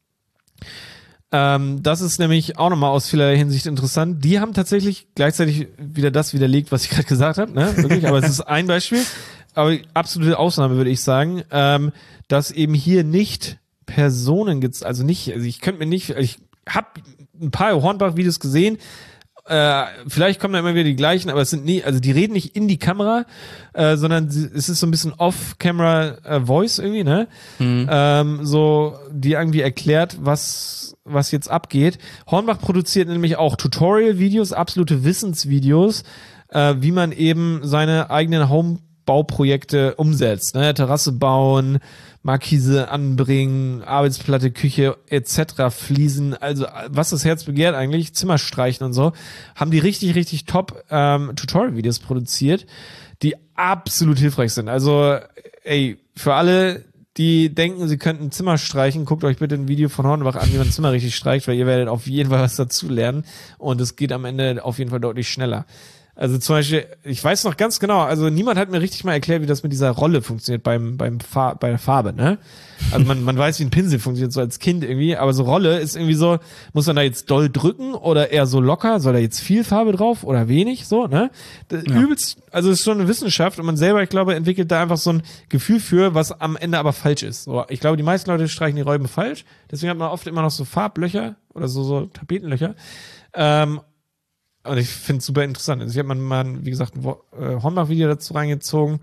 Ähm, das ist nämlich auch nochmal aus vieler Hinsicht interessant. Die haben tatsächlich gleichzeitig wieder das widerlegt, was ich gerade gesagt habe, ne? Wirklich, aber es ist ein Beispiel, aber absolute Ausnahme, würde ich sagen, ähm, dass eben hier nicht Personen gibt, also nicht, also ich könnte mir nicht, ich habe ein paar Hornbach-Videos gesehen, äh, vielleicht kommen da immer wieder die gleichen, aber es sind nie, also die reden nicht in die Kamera, äh, sondern es ist so ein bisschen Off-Camera-Voice irgendwie, ne? Mhm. Ähm, so, die irgendwie erklärt, was, was jetzt abgeht. Hornbach produziert nämlich auch Tutorial-Videos, absolute Wissensvideos, äh, wie man eben seine eigenen Home-Bauprojekte umsetzt, ne? Terrasse bauen, Markise anbringen, Arbeitsplatte, Küche et cetera, Fliesen, also was das Herz begehrt eigentlich, Zimmer streichen und so, haben die richtig, richtig top ähm, Tutorial-Videos produziert, die absolut hilfreich sind. Also, ey, für alle, die denken, sie könnten Zimmer streichen, guckt euch bitte ein Video von Hornbach an, wie man ein Zimmer richtig streicht, weil ihr werdet auf jeden Fall was dazu lernen und es geht am Ende auf jeden Fall deutlich schneller. Also zum Beispiel, ich weiß noch ganz genau, also niemand hat mir richtig mal erklärt, wie das mit dieser Rolle funktioniert beim beim Far- bei der Farbe, ne? Also man man weiß, wie ein Pinsel funktioniert, so als Kind irgendwie, aber so Rolle ist irgendwie so, muss man da jetzt doll drücken oder eher so locker, soll da jetzt viel Farbe drauf oder wenig, so, ne? Das ja. Übelst, also es ist schon eine Wissenschaft und man selber, ich glaube, entwickelt da einfach so ein Gefühl für, was am Ende aber falsch ist. So, ich glaube, die meisten Leute streichen die Räume falsch, deswegen hat man oft immer noch so Farblöcher oder so so Tapetenlöcher. Ähm, Und ich finde es super interessant. Also ich habe mal, wie gesagt, ein Hornbach-Video dazu reingezogen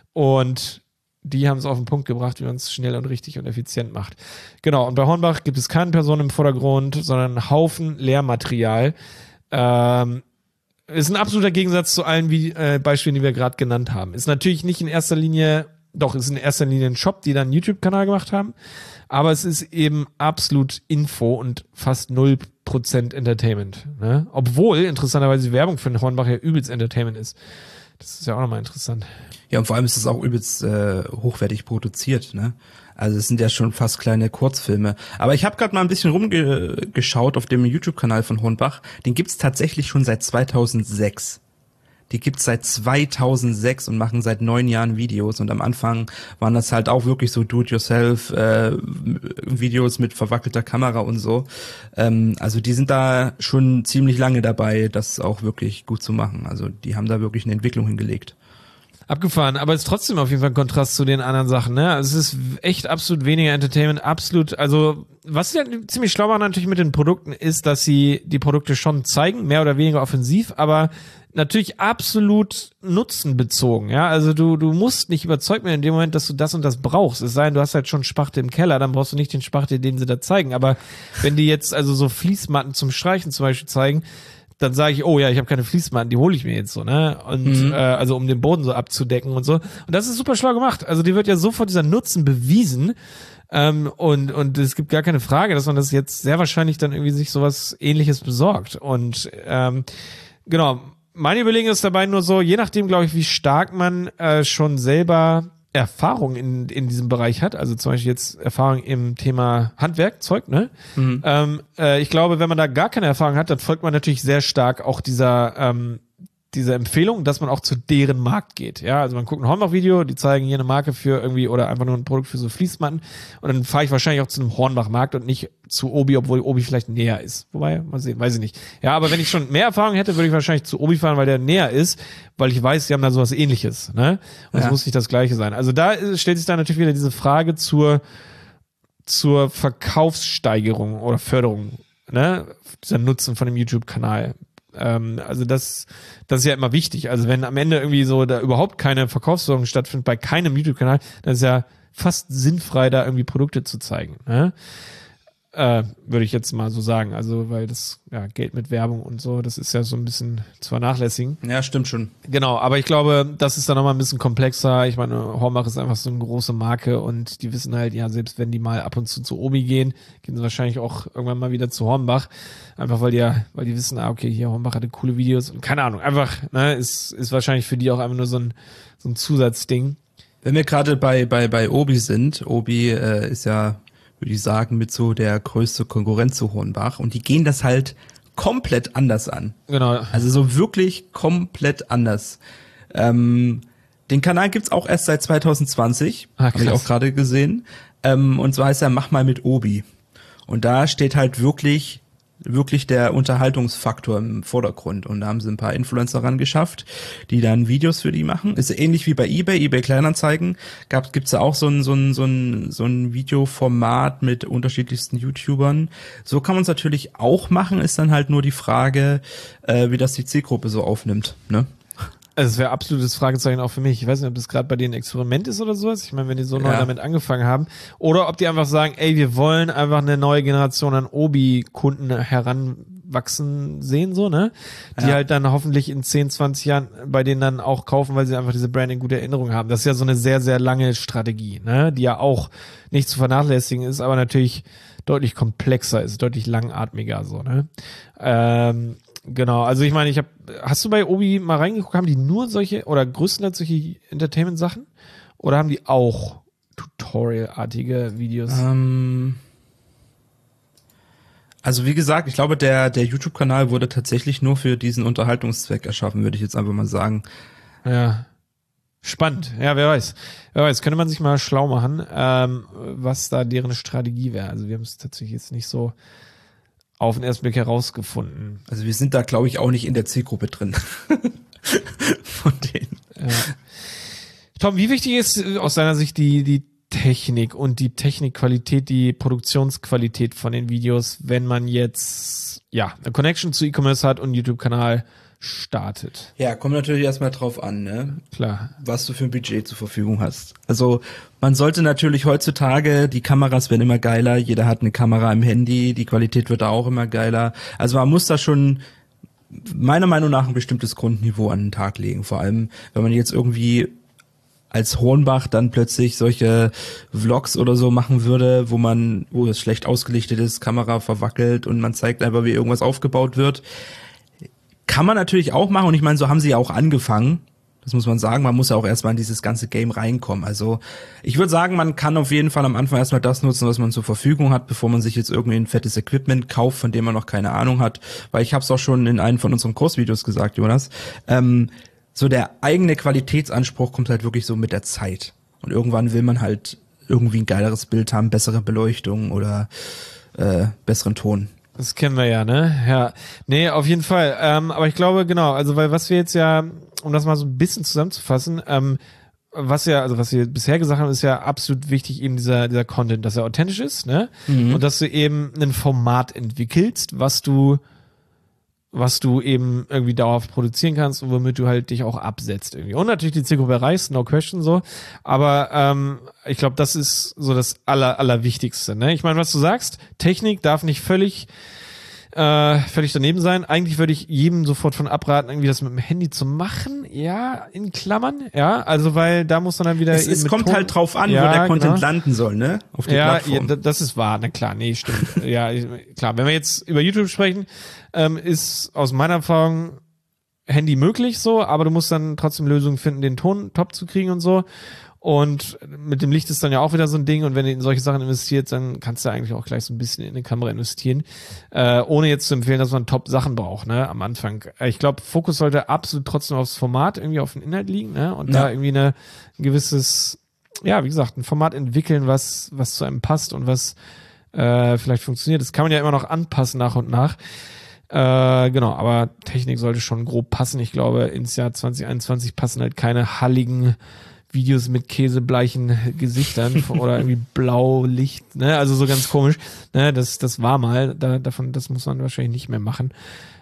und die haben es auf den Punkt gebracht, wie man es schnell und richtig und effizient macht. Genau, und bei Hornbach gibt es keine Person im Vordergrund, sondern einen Haufen Lehrmaterial. Ähm, ist ein absoluter Gegensatz zu allen wie, äh, Beispielen, die wir gerade genannt haben. Ist natürlich nicht in erster Linie, doch, ist in erster Linie ein Shop, die dann einen YouTube-Kanal gemacht haben, aber es ist eben absolut Info und fast null Prozent Entertainment. Ne? Obwohl, interessanterweise, die Werbung für den Hornbach ja übelst Entertainment ist. Das ist ja auch nochmal interessant. Ja, und vor allem ist es auch übelst äh, hochwertig produziert. Ne? Also es sind ja schon fast kleine Kurzfilme. Aber ich habe gerade mal ein bisschen rumgeschaut auf dem YouTube-Kanal von Hornbach. Den gibt's tatsächlich schon seit zweitausendsechs. Die gibt's seit zweitausendsechs und machen seit neun Jahren Videos. Und am Anfang waren das halt auch wirklich so Do-it-yourself äh, Videos mit verwackelter Kamera und so. Ähm, also die sind da schon ziemlich lange dabei, das auch wirklich gut zu machen. Also die haben da wirklich eine Entwicklung hingelegt. Abgefahren, aber es ist trotzdem auf jeden Fall ein Kontrast zu den anderen Sachen, ne? Also es ist echt absolut weniger Entertainment, absolut, also was sie ja ziemlich schlau machen natürlich mit den Produkten ist, dass sie die Produkte schon zeigen, mehr oder weniger offensiv, aber natürlich absolut nutzenbezogen, ja? Also du du musst nicht überzeugt werden in dem Moment, dass du das und das brauchst. Es sei denn, du hast halt schon Spachtel im Keller, dann brauchst du nicht den Spachtel, den sie da zeigen, aber wenn die jetzt also so Fließmatten zum Streichen zum Beispiel zeigen, dann sage ich, oh ja, ich habe keine Fließmatten, die hole ich mir jetzt so, ne? Und mhm. äh, also um den Boden so abzudecken und so. Und das ist super schlau gemacht. Also die wird ja sofort dieser Nutzen bewiesen. Ähm, und und es gibt gar keine Frage, dass man das jetzt sehr wahrscheinlich dann irgendwie sich sowas Ähnliches besorgt. Und ähm, genau, meine Überlegung ist dabei nur so, je nachdem, glaube ich, wie stark man äh, schon selber Erfahrung in in diesem Bereich hat, also zum Beispiel jetzt Erfahrung im Thema Handwerkzeug, ne? Mhm. Ähm, äh, ich glaube, wenn man da gar keine Erfahrung hat, dann folgt man natürlich sehr stark auch dieser ähm, dieser Empfehlung, dass man auch zu deren Markt geht. Ja, also man guckt ein Hornbach-Video, die zeigen hier eine Marke für irgendwie oder einfach nur ein Produkt für so Fließmatten und dann fahre ich wahrscheinlich auch zu einem Hornbach-Markt und nicht zu Obi, obwohl Obi vielleicht näher ist. Wobei, mal sehen, weiß ich nicht. Ja, aber wenn ich schon mehr Erfahrung hätte, würde ich wahrscheinlich zu Obi fahren, weil der näher ist, weil ich weiß, die haben da sowas Ähnliches. Ne? Und es ja. muss nicht das Gleiche sein. Also da stellt sich dann natürlich wieder diese Frage zur zur Verkaufssteigerung oder Förderung, ne? Dieser Nutzen von dem YouTube-Kanal. Ähm, also das, das ist ja immer wichtig. Also wenn am Ende irgendwie so da überhaupt keine Verkaufssorgung stattfindet bei keinem YouTube-Kanal, dann ist ja fast sinnfrei, da irgendwie Produkte zu zeigen. Ne? Äh, würde ich jetzt mal so sagen. Also weil das ja Geld mit Werbung und so, das ist ja so ein bisschen zu vernachlässigen. Ja, stimmt schon. Genau, aber ich glaube, das ist dann nochmal ein bisschen komplexer. Ich meine, Hornbach ist einfach so eine große Marke und die wissen halt, ja, selbst wenn die mal ab und zu zu Obi gehen, gehen sie wahrscheinlich auch irgendwann mal wieder zu Hornbach. Einfach weil die ja, weil die wissen, ah, okay, hier Hornbach hatte coole Videos und keine Ahnung, einfach, ne, ist, ist wahrscheinlich für die auch einfach nur so ein, so ein Zusatzding. Wenn wir gerade bei, bei, bei Obi sind, Obi äh, ist ja, würde ich sagen, mit so der größte Konkurrent zu Hornbach und die gehen das halt komplett anders an. Genau. Also so wirklich komplett anders. Ähm, den Kanal gibt's auch erst seit zwanzig zwanzig, ah, habe ich auch gerade gesehen. Ähm, und zwar heißt er Mach mal mit Obi. Und da steht halt wirklich wirklich der Unterhaltungsfaktor im Vordergrund. Und da haben sie ein paar Influencer ran geschafft, die dann Videos für die machen. Ist ähnlich wie bei eBay, eBay Kleinanzeigen. Gab, gibt's da auch so ein, so ein, so ein, so ein Videoformat mit unterschiedlichsten YouTubern. So kann man es natürlich auch machen, ist dann halt nur die Frage, äh, wie das die Zielgruppe so aufnimmt, ne? Also es wäre absolutes Fragezeichen auch für mich. Ich weiß nicht, ob das gerade bei denen ein Experiment ist oder sowas. Ich meine, wenn die so neu ja. damit angefangen haben. Oder ob die einfach sagen, ey, wir wollen einfach eine neue Generation an Obi-Kunden heranwachsen sehen, so, ne? Die ja. halt dann hoffentlich in zehn, zwanzig Jahren bei denen dann auch kaufen, weil sie einfach diese Brand in gute Erinnerung haben. Das ist ja so eine sehr, sehr lange Strategie, ne? Die ja auch nicht zu vernachlässigen ist, aber natürlich deutlich komplexer ist, deutlich langatmiger, so, ne? Ähm, Genau, also ich meine, ich habe, hast du bei Obi mal reingeguckt, haben die nur solche oder größtenteils solche Entertainment-Sachen oder haben die auch Tutorial-artige Videos? Ähm, also wie gesagt, ich glaube, der der YouTube-Kanal wurde tatsächlich nur für diesen Unterhaltungszweck erschaffen, würde ich jetzt einfach mal sagen. Ja, spannend. Ja, wer weiß. Wer weiß, könnte man sich mal schlau machen, ähm, was da deren Strategie wäre. Also wir haben es tatsächlich jetzt nicht so auf den ersten Blick herausgefunden. Also wir sind da, glaube ich, auch nicht in der Zielgruppe drin. Von denen. Ja. Tom, wie wichtig ist aus deiner Sicht die, die Technik und die Technikqualität, die Produktionsqualität von den Videos, wenn man jetzt ja eine Connection zu E-Commerce hat und einen YouTube-Kanal startet? Ja, kommt natürlich erstmal drauf an, ne? Klar. Was du für ein Budget zur Verfügung hast. Also man sollte natürlich heutzutage, die Kameras werden immer geiler, jeder hat eine Kamera im Handy, die Qualität wird da auch immer geiler. Also man muss da schon meiner Meinung nach ein bestimmtes Grundniveau an den Tag legen. Vor allem, wenn man jetzt irgendwie als Hornbach dann plötzlich solche Vlogs oder so machen würde, wo man, wo es schlecht ausgelichtet ist, Kamera verwackelt und man zeigt einfach, wie irgendwas aufgebaut wird. Kann man natürlich auch machen und ich meine, so haben sie ja auch angefangen. Das muss man sagen, man muss ja auch erstmal in dieses ganze Game reinkommen. Also ich würde sagen, man kann auf jeden Fall am Anfang erstmal das nutzen, was man zur Verfügung hat, bevor man sich jetzt irgendwie ein fettes Equipment kauft, von dem man noch keine Ahnung hat. Weil ich habe es auch schon in einem von unseren Kursvideos gesagt, Jonas. Ähm, so der eigene Qualitätsanspruch kommt halt wirklich so mit der Zeit. Und irgendwann will man halt irgendwie ein geileres Bild haben, bessere Beleuchtung oder äh, besseren Ton. Das kennen wir ja, ne? Ja. Nee, auf jeden Fall. Ähm, aber ich glaube, genau, also weil was wir jetzt ja, um das mal so ein bisschen zusammenzufassen, ähm, was ja, also was wir bisher gesagt haben, ist ja absolut wichtig, eben dieser, dieser Content, dass er authentisch ist, ne? Mhm. Und dass du eben ein Format entwickelst, was du, was du eben irgendwie dauerhaft produzieren kannst und womit du halt dich auch absetzt irgendwie. Und natürlich die Zielgruppe erreichst, no question so. Aber ähm, ich glaube, das ist so das aller, allerwichtigste, ne? Ich meine, was du sagst, Technik darf nicht völlig Äh, völlig daneben sein. Eigentlich würde ich jedem sofort von abraten, irgendwie das mit dem Handy zu machen. Ja, in Klammern. Ja, also weil da muss man dann wieder. Es, es kommt Ton halt drauf an, ja, wo der Content genau. landen soll, ne? Auf die ja, Plattform. Ja, das ist wahr. Na klar, nee, stimmt. ja, klar. Wenn wir jetzt über YouTube sprechen, ähm, ist aus meiner Erfahrung Handy möglich so, aber du musst dann trotzdem Lösungen finden, den Ton top zu kriegen und so. Und mit dem Licht ist dann ja auch wieder so ein Ding, und wenn du in solche Sachen investiert, dann kannst du eigentlich auch gleich so ein bisschen in die Kamera investieren, äh, ohne jetzt zu empfehlen, dass man top Sachen braucht, ne, am Anfang. Ich glaube, Fokus sollte absolut trotzdem aufs Format, irgendwie auf den Inhalt liegen, ne, und ja. da irgendwie eine, ein gewisses, ja, wie gesagt, ein Format entwickeln, was, was zu einem passt und was äh, vielleicht funktioniert. Das kann man ja immer noch anpassen nach und nach. Äh, genau, aber Technik sollte schon grob passen. Ich glaube, ins Jahr zwanzig einundzwanzig passen halt keine halligen Videos mit käsebleichen Gesichtern oder irgendwie Blaulicht, ne, also so ganz komisch, ne, das, das war mal, da, davon, das muss man wahrscheinlich nicht mehr machen.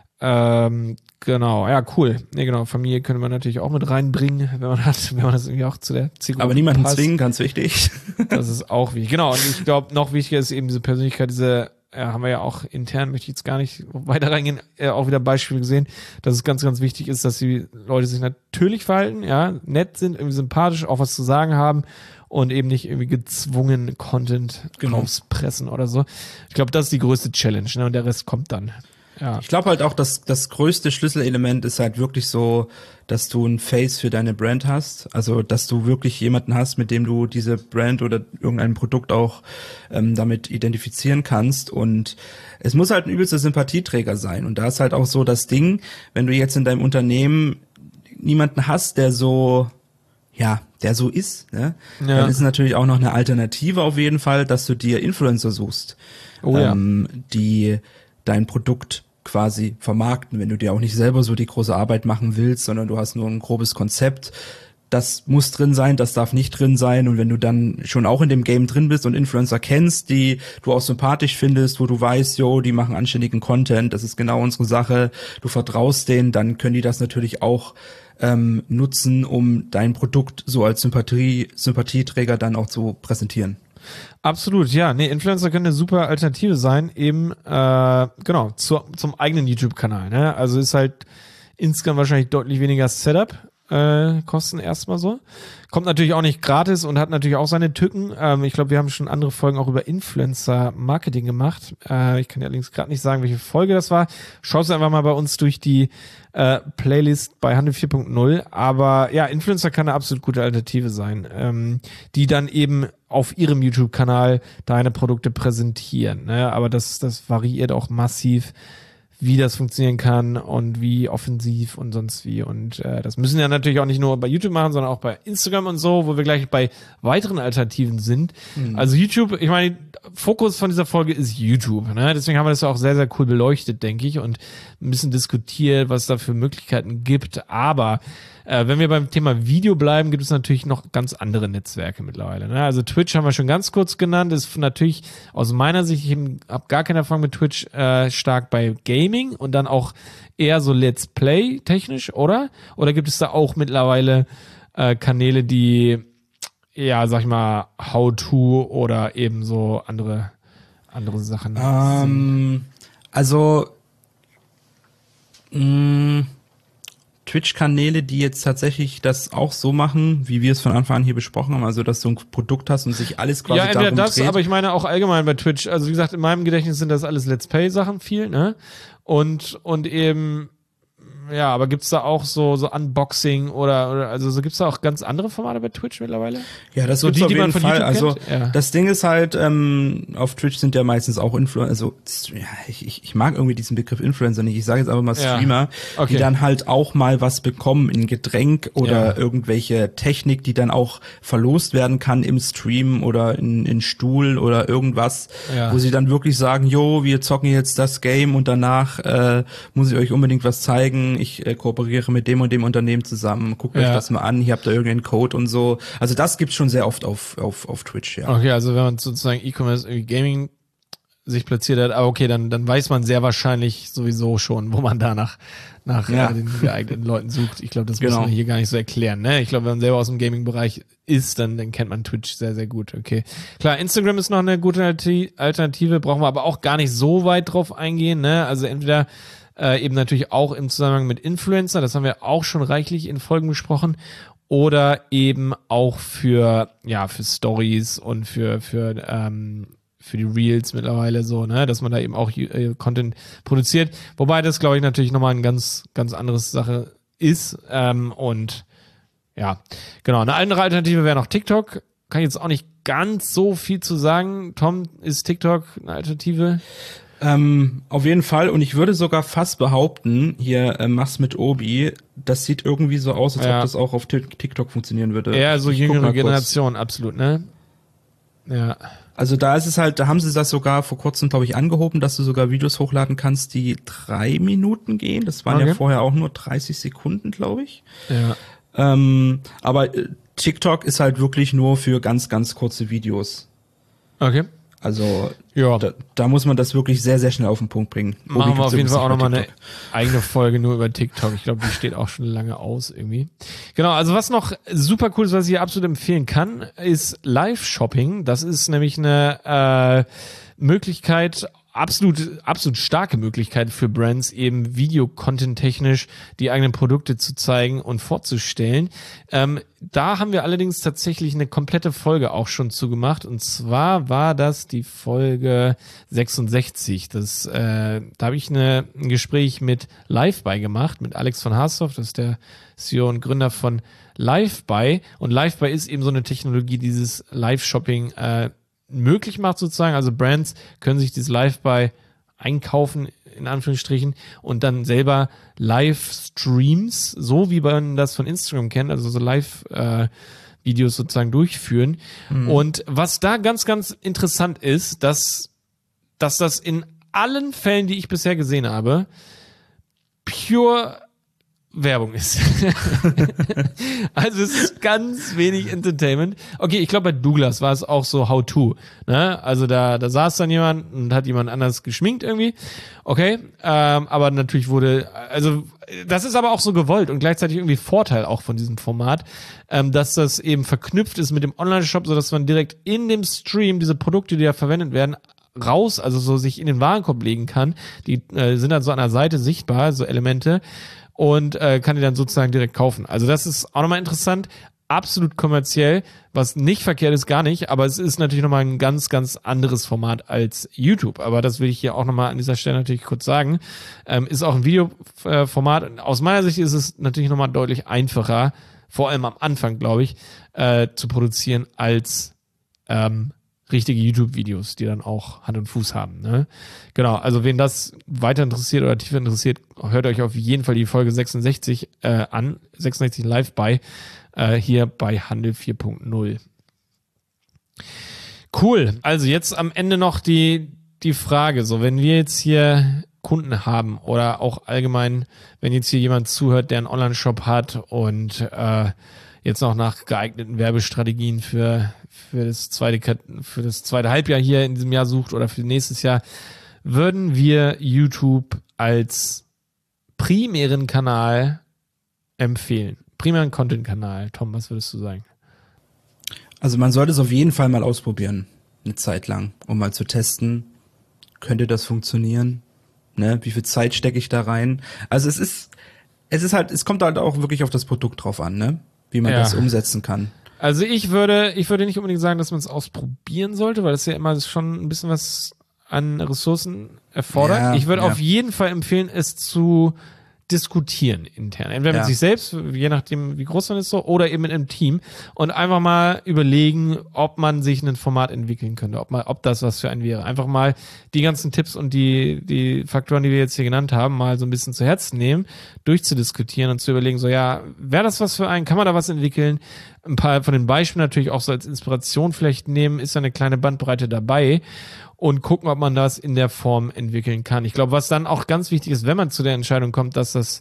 Ähm, genau, ja, cool. Ne, genau, Familie könnte man natürlich auch mit reinbringen, wenn man hat, wenn man das irgendwie auch zu der Zielgruppe Aber niemanden passt. Zwingen, ganz wichtig. Das ist auch wichtig. Genau, und ich glaube, noch wichtiger ist eben diese Persönlichkeit, diese, ja, haben wir ja auch intern, möchte ich jetzt gar nicht weiter reingehen, äh, auch wieder Beispiele gesehen, dass es ganz, ganz wichtig ist, dass die Leute sich natürlich verhalten, ja, nett sind, irgendwie sympathisch, auch was zu sagen haben und eben nicht irgendwie gezwungen Content genau. rauspressen oder so. Ich glaube, das ist die größte Challenge, ne, und der Rest kommt dann. Ja. Ich glaube halt auch, dass das größte Schlüsselelement ist halt wirklich so, dass du ein Face für deine Brand hast. Also, dass du wirklich jemanden hast, mit dem du diese Brand oder irgendein Produkt auch ähm, damit identifizieren kannst. Und es muss halt ein übelster Sympathieträger sein. Und da ist halt auch so das Ding, wenn du jetzt in deinem Unternehmen niemanden hast, der so, ja, der so ist, ne? Ja. Dann ist natürlich auch noch eine Alternative auf jeden Fall, dass du dir Influencer suchst, oh, ähm, ja. die dein Produkt quasi vermarkten, wenn du dir auch nicht selber so die große Arbeit machen willst, sondern du hast nur ein grobes Konzept. Das muss drin sein, das darf nicht drin sein. Und wenn du dann schon auch in dem Game drin bist und Influencer kennst, die du auch sympathisch findest, wo du weißt, jo, die machen anständigen Content, das ist genau unsere Sache, du vertraust denen, dann können die das natürlich auch ähm, nutzen, um dein Produkt so als Sympathie, Sympathieträger dann auch zu präsentieren. Absolut, ja. Nee, Influencer können eine super Alternative sein, eben, äh, genau, zu, zum eigenen YouTube-Kanal, ne? Also ist halt insgesamt wahrscheinlich deutlich weniger Setup, äh, kosten erstmal so. Kommt natürlich auch nicht gratis und hat natürlich auch seine Tücken. Ähm, ich glaube, wir haben schon andere Folgen auch über Influencer-Marketing gemacht. Äh, ich kann dir allerdings gerade nicht sagen, welche Folge das war. Schaust einfach mal bei uns durch die äh, Playlist bei Handel vier Punkt null. Aber ja, Influencer kann eine absolut gute Alternative sein, ähm, die dann eben auf ihrem YouTube-Kanal deine Produkte präsentieren. Ne? Aber das, das variiert auch massiv, wie das funktionieren kann und wie offensiv und sonst wie. Und äh, das müssen ja natürlich auch nicht nur bei YouTube machen, sondern auch bei Instagram und so, wo wir gleich bei weiteren Alternativen sind. Mhm. Also YouTube, ich meine, Fokus von dieser Folge ist YouTube. Ne? Deswegen haben wir das auch sehr, sehr cool beleuchtet, denke ich, und ein bisschen diskutiert, was es da für Möglichkeiten gibt. Aber äh, wenn wir beim Thema Video bleiben, gibt es natürlich noch ganz andere Netzwerke mittlerweile. Ne? Also Twitch haben wir schon ganz kurz genannt, ist natürlich aus meiner Sicht, ich habe gar keine Erfahrung mit Twitch, äh, stark bei Gaming und dann auch eher so Let's Play technisch, oder? Oder gibt es da auch mittlerweile äh, Kanäle, die, ja, sag ich mal, How-To oder eben so andere, andere Sachen ähm, also mh, Twitch-Kanäle, die jetzt tatsächlich das auch so machen, wie wir es von Anfang an hier besprochen haben, also dass du ein Produkt hast und sich alles quasi darum dreht. Ja, entweder das, aber ich meine auch allgemein bei Twitch, also wie gesagt, in meinem Gedächtnis sind das alles Let's Play-Sachen viel, ne? Und, und eben, Ja, aber gibt's da auch so, so Unboxing oder, oder also so gibt's da auch ganz andere Formate bei Twitch mittlerweile? Ja, das so gibt's die, auf die man jeden von Fall. YouTube Also kennt? Ja. das Ding ist halt, ähm, auf Twitch sind ja meistens auch Influencer, also ja, ich, ich, ich mag irgendwie diesen Begriff Influencer nicht. Ich sage jetzt aber mal Streamer, ja. Okay. die dann halt auch mal was bekommen, ein Getränk oder ja. irgendwelche Technik, die dann auch verlost werden kann im Stream oder in, in Stuhl oder irgendwas, ja. wo sie dann wirklich sagen, jo, wir zocken jetzt das Game und danach äh, muss ich euch unbedingt was zeigen. Ich äh, kooperiere mit dem und dem Unternehmen zusammen. Guckt ja. euch das mal an. Hier habt ihr irgendeinen Code und so. Also das gibt's schon sehr oft auf auf auf Twitch, ja. Okay, also wenn man sozusagen E-Commerce irgendwie Gaming sich platziert hat, aber okay, dann dann weiß man sehr wahrscheinlich sowieso schon, wo man da nach nach ja. äh, den geeigneten Leuten sucht. Ich glaube, das genau. muss man hier gar nicht so erklären. Ne? Ich glaube, wenn man selber aus dem Gaming-Bereich ist, dann, dann kennt man Twitch sehr, sehr gut. Okay, klar, Instagram ist noch eine gute Alternative, brauchen wir aber auch gar nicht so weit drauf eingehen. Ne? Also entweder äh, eben natürlich auch im Zusammenhang mit Influencer, das haben wir auch schon reichlich in Folgen besprochen, oder eben auch für ja für Stories und für für ähm, für die Reels mittlerweile so, ne, dass man da eben auch äh, Content produziert. Wobei das, glaube ich, natürlich nochmal ein ganz, ganz anderes Sache ist. Ähm, und ja, genau. Eine andere Alternative wäre noch TikTok. Kann ich jetzt auch nicht ganz so viel zu sagen. Tom, ist TikTok eine Alternative? Ähm, auf jeden Fall. Und ich würde sogar fast behaupten, hier äh, mach's mit Obi, das sieht irgendwie so aus, als ja. ob das auch auf TikTok funktionieren würde. Eher so ich jüngere Generation, absolut, ne? Ja. Also da ist es halt, da haben sie das sogar vor kurzem, glaube ich, angehoben, dass du sogar Videos hochladen kannst, die drei Minuten gehen. Das waren okay. ja vorher auch nur dreißig Sekunden, glaube ich. Ja. Ähm, aber äh, TikTok ist halt wirklich nur für ganz, ganz kurze Videos. Okay. Also ja. da, da muss man das wirklich sehr, sehr schnell auf den Punkt bringen. Machen Obi wir auf jeden Fall auch nochmal eine eigene Folge nur über TikTok. Ich glaube, die steht auch schon lange aus irgendwie. Genau, also was noch super cool ist, was ich hier absolut empfehlen kann, ist Live-Shopping. Das ist nämlich eine äh, Möglichkeit, absolut, absolut starke Möglichkeit für Brands, eben Video-Content-technisch die eigenen Produkte zu zeigen und vorzustellen. Ähm, da haben wir allerdings tatsächlich eine komplette Folge auch schon zugemacht. Und zwar war das die Folge sechsundsechzig. Das, äh, da habe ich eine, ein Gespräch mit LiveBuy gemacht, mit Alex von Haasdorf, das ist der C E O und Gründer von LiveBuy. Und LiveBuy ist eben so eine Technologie, dieses Live-Shopping äh, möglich macht sozusagen. Also Brands können sich dieses Live-Buy einkaufen, in Anführungsstrichen, und dann selber Live-Streams, so wie man das von Instagram kennt, also so Live-Videos äh, sozusagen durchführen. Mhm. Und was da ganz, ganz interessant ist, dass, dass das in allen Fällen, die ich bisher gesehen habe, pure Werbung ist. Also es ist ganz wenig Entertainment. Okay, ich glaube bei Douglas war es auch so How-To. Ne? Also da, da saß dann jemand und hat jemand anders geschminkt irgendwie. Okay, ähm, aber natürlich wurde, also das ist aber auch so gewollt und gleichzeitig irgendwie Vorteil auch von diesem Format, ähm, dass das eben verknüpft ist mit dem Online-Shop, sodass man direkt in dem Stream diese Produkte, die da verwendet werden, raus, also so sich in den Warenkorb legen kann. Die äh, sind dann so an der Seite sichtbar, so Elemente, und äh, kann die dann sozusagen direkt kaufen. Also das ist auch nochmal interessant, absolut kommerziell, was nicht verkehrt ist, gar nicht, aber es ist natürlich nochmal ein ganz, ganz anderes Format als YouTube. Aber das will ich hier auch nochmal an dieser Stelle natürlich kurz sagen. Ähm, ist auch ein Videoformat. Aus meiner Sicht ist es natürlich nochmal deutlich einfacher, vor allem am Anfang, glaube ich, äh, zu produzieren als ähm, richtige YouTube-Videos, die dann auch Hand und Fuß haben. Ne? Genau, also wen das weiter interessiert oder tiefer interessiert, hört euch auf jeden Fall die Folge sechsundsechzig äh, an, sechsundsechzig live bei, äh, hier bei Handel vier Punkt null. Cool, also jetzt am Ende noch die, die Frage, so wenn wir jetzt hier Kunden haben oder auch allgemein, wenn jetzt hier jemand zuhört, der einen Online-Shop hat und äh, jetzt noch nach geeigneten Werbestrategien für für das zweite für das zweite Halbjahr hier in diesem Jahr sucht oder für nächstes Jahr, würden wir YouTube als primären Kanal empfehlen. Primären Content-Kanal. Tom, was würdest du sagen? Also man sollte es auf jeden Fall mal ausprobieren, eine Zeit lang, um mal zu testen, könnte das funktionieren? Ne? Wie viel Zeit stecke ich da rein? Also es ist, es ist halt, es kommt halt auch wirklich auf das Produkt drauf an, ne? Wie man ja. das umsetzen kann. Also ich würde, ich würde nicht unbedingt sagen, dass man es ausprobieren sollte, weil das ja immer schon ein bisschen was an Ressourcen erfordert. Ja, ich würde ja. auf jeden Fall empfehlen, es zu diskutieren intern. Entweder Ja. mit sich selbst, je nachdem, wie groß man ist, so, oder eben mit einem Team und einfach mal überlegen, ob man sich ein Format entwickeln könnte, ob man, ob das was für einen wäre. Einfach mal die ganzen Tipps und die, die Faktoren, die wir jetzt hier genannt haben, mal so ein bisschen zu Herzen nehmen, durchzudiskutieren und zu überlegen, so, ja, wäre das was für einen? Kann man da was entwickeln? Ein paar von den Beispielen natürlich auch so als Inspiration vielleicht nehmen, ist ja eine kleine Bandbreite dabei und gucken, ob man das in der Form entwickeln kann. Ich glaube, was dann auch ganz wichtig ist, wenn man zu der Entscheidung kommt, dass das,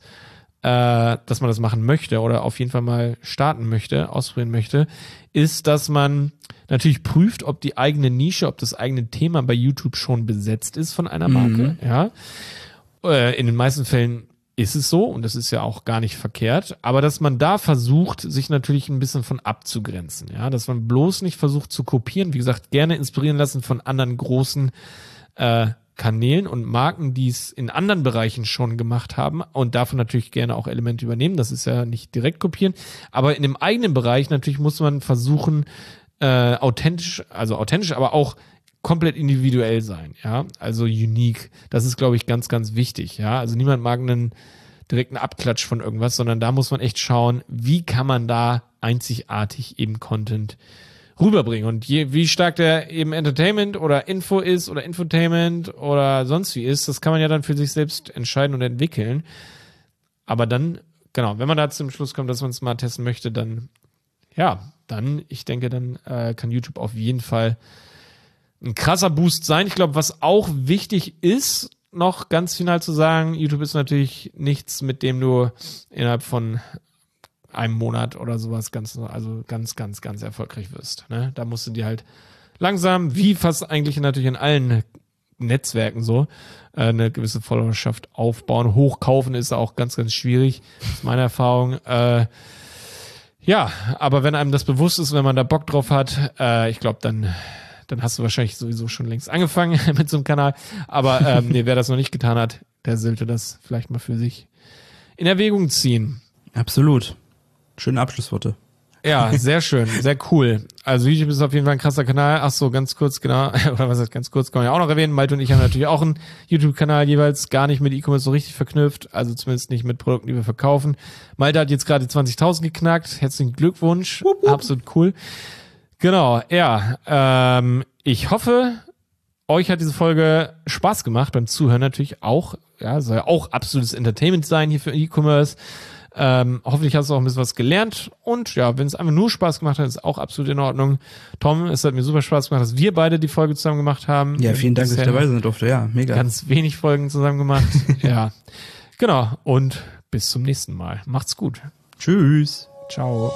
äh, dass man das machen möchte oder auf jeden Fall mal starten möchte, ausprobieren möchte, ist, dass man natürlich prüft, ob die eigene Nische, ob das eigene Thema bei YouTube schon besetzt ist von einer Marke. Mhm. Ja, äh, in den meisten Fällen ist es so und das ist ja auch gar nicht verkehrt, aber dass man da versucht, sich natürlich ein bisschen von abzugrenzen, ja, dass man bloß nicht versucht zu kopieren, wie gesagt, gerne inspirieren lassen von anderen großen äh, Kanälen und Marken, die es in anderen Bereichen schon gemacht haben und davon natürlich gerne auch Elemente übernehmen, das ist ja nicht direkt kopieren, aber in dem eigenen Bereich natürlich muss man versuchen, äh, authentisch, also authentisch, aber auch komplett individuell sein, ja, also unique. Das ist, glaube ich, ganz, ganz wichtig, ja. Also niemand mag einen direkten Abklatsch von irgendwas, sondern da muss man echt schauen, wie kann man da einzigartig eben Content rüberbringen. Und je, wie stark der eben Entertainment oder Info ist oder Infotainment oder sonst wie ist, das kann man ja dann für sich selbst entscheiden und entwickeln. Aber dann, genau, wenn man da zum Schluss kommt, dass man es mal testen möchte, dann, ja, dann, ich denke, dann äh, kann YouTube auf jeden Fall ein krasser Boost sein. Ich glaube, was auch wichtig ist, noch ganz final zu sagen, YouTube ist natürlich nichts, mit dem du innerhalb von einem Monat oder sowas ganz, also ganz, ganz, ganz erfolgreich wirst. Ne? Da musst du dir halt langsam, wie fast eigentlich natürlich in allen Netzwerken so, eine gewisse Followerschaft aufbauen. Hochkaufen ist auch ganz, ganz schwierig. Das ist meine Erfahrung. Äh, ja, aber wenn einem das bewusst ist, wenn man da Bock drauf hat, äh, ich glaube, dann dann hast du wahrscheinlich sowieso schon längst angefangen mit so einem Kanal. Aber ähm, nee, wer das noch nicht getan hat, der sollte das vielleicht mal für sich in Erwägung ziehen. Absolut. Schöne Abschlussworte. Ja, sehr schön, sehr cool. Also YouTube ist auf jeden Fall ein krasser Kanal. Ach so, ganz kurz, genau, oder was heißt ganz kurz, kann man ja auch noch erwähnen. Malte und ich haben natürlich auch einen YouTube-Kanal jeweils gar nicht mit E-Commerce so richtig verknüpft, also zumindest nicht mit Produkten, die wir verkaufen. Malte hat jetzt gerade zwanzigtausend geknackt. Herzlichen Glückwunsch. Wupp, wupp. Absolut cool. Genau, ja. Ähm, ich hoffe, euch hat diese Folge Spaß gemacht, beim Zuhören natürlich auch. Ja, soll ja auch absolutes Entertainment sein hier für E-Commerce. Ähm, hoffentlich hast du auch ein bisschen was gelernt. Und ja, wenn es einfach nur Spaß gemacht hat, ist auch absolut in Ordnung. Tom, es hat mir super Spaß gemacht, dass wir beide die Folge zusammen gemacht haben. Ja, vielen Dank, dass ich dabei sein durfte. Ja, mega. Ganz wenig Folgen zusammen gemacht. Ja, genau. Und bis zum nächsten Mal. Macht's gut. Tschüss. Ciao.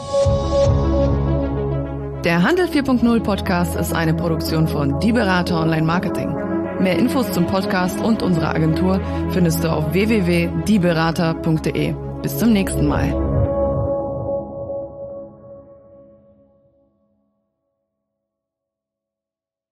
Der Handel vier Punkt null Podcast ist eine Produktion von Die Berater Online Marketing. Mehr Infos zum Podcast und unserer Agentur findest du auf w w w punkt die berater punkt de. Bis zum nächsten Mal.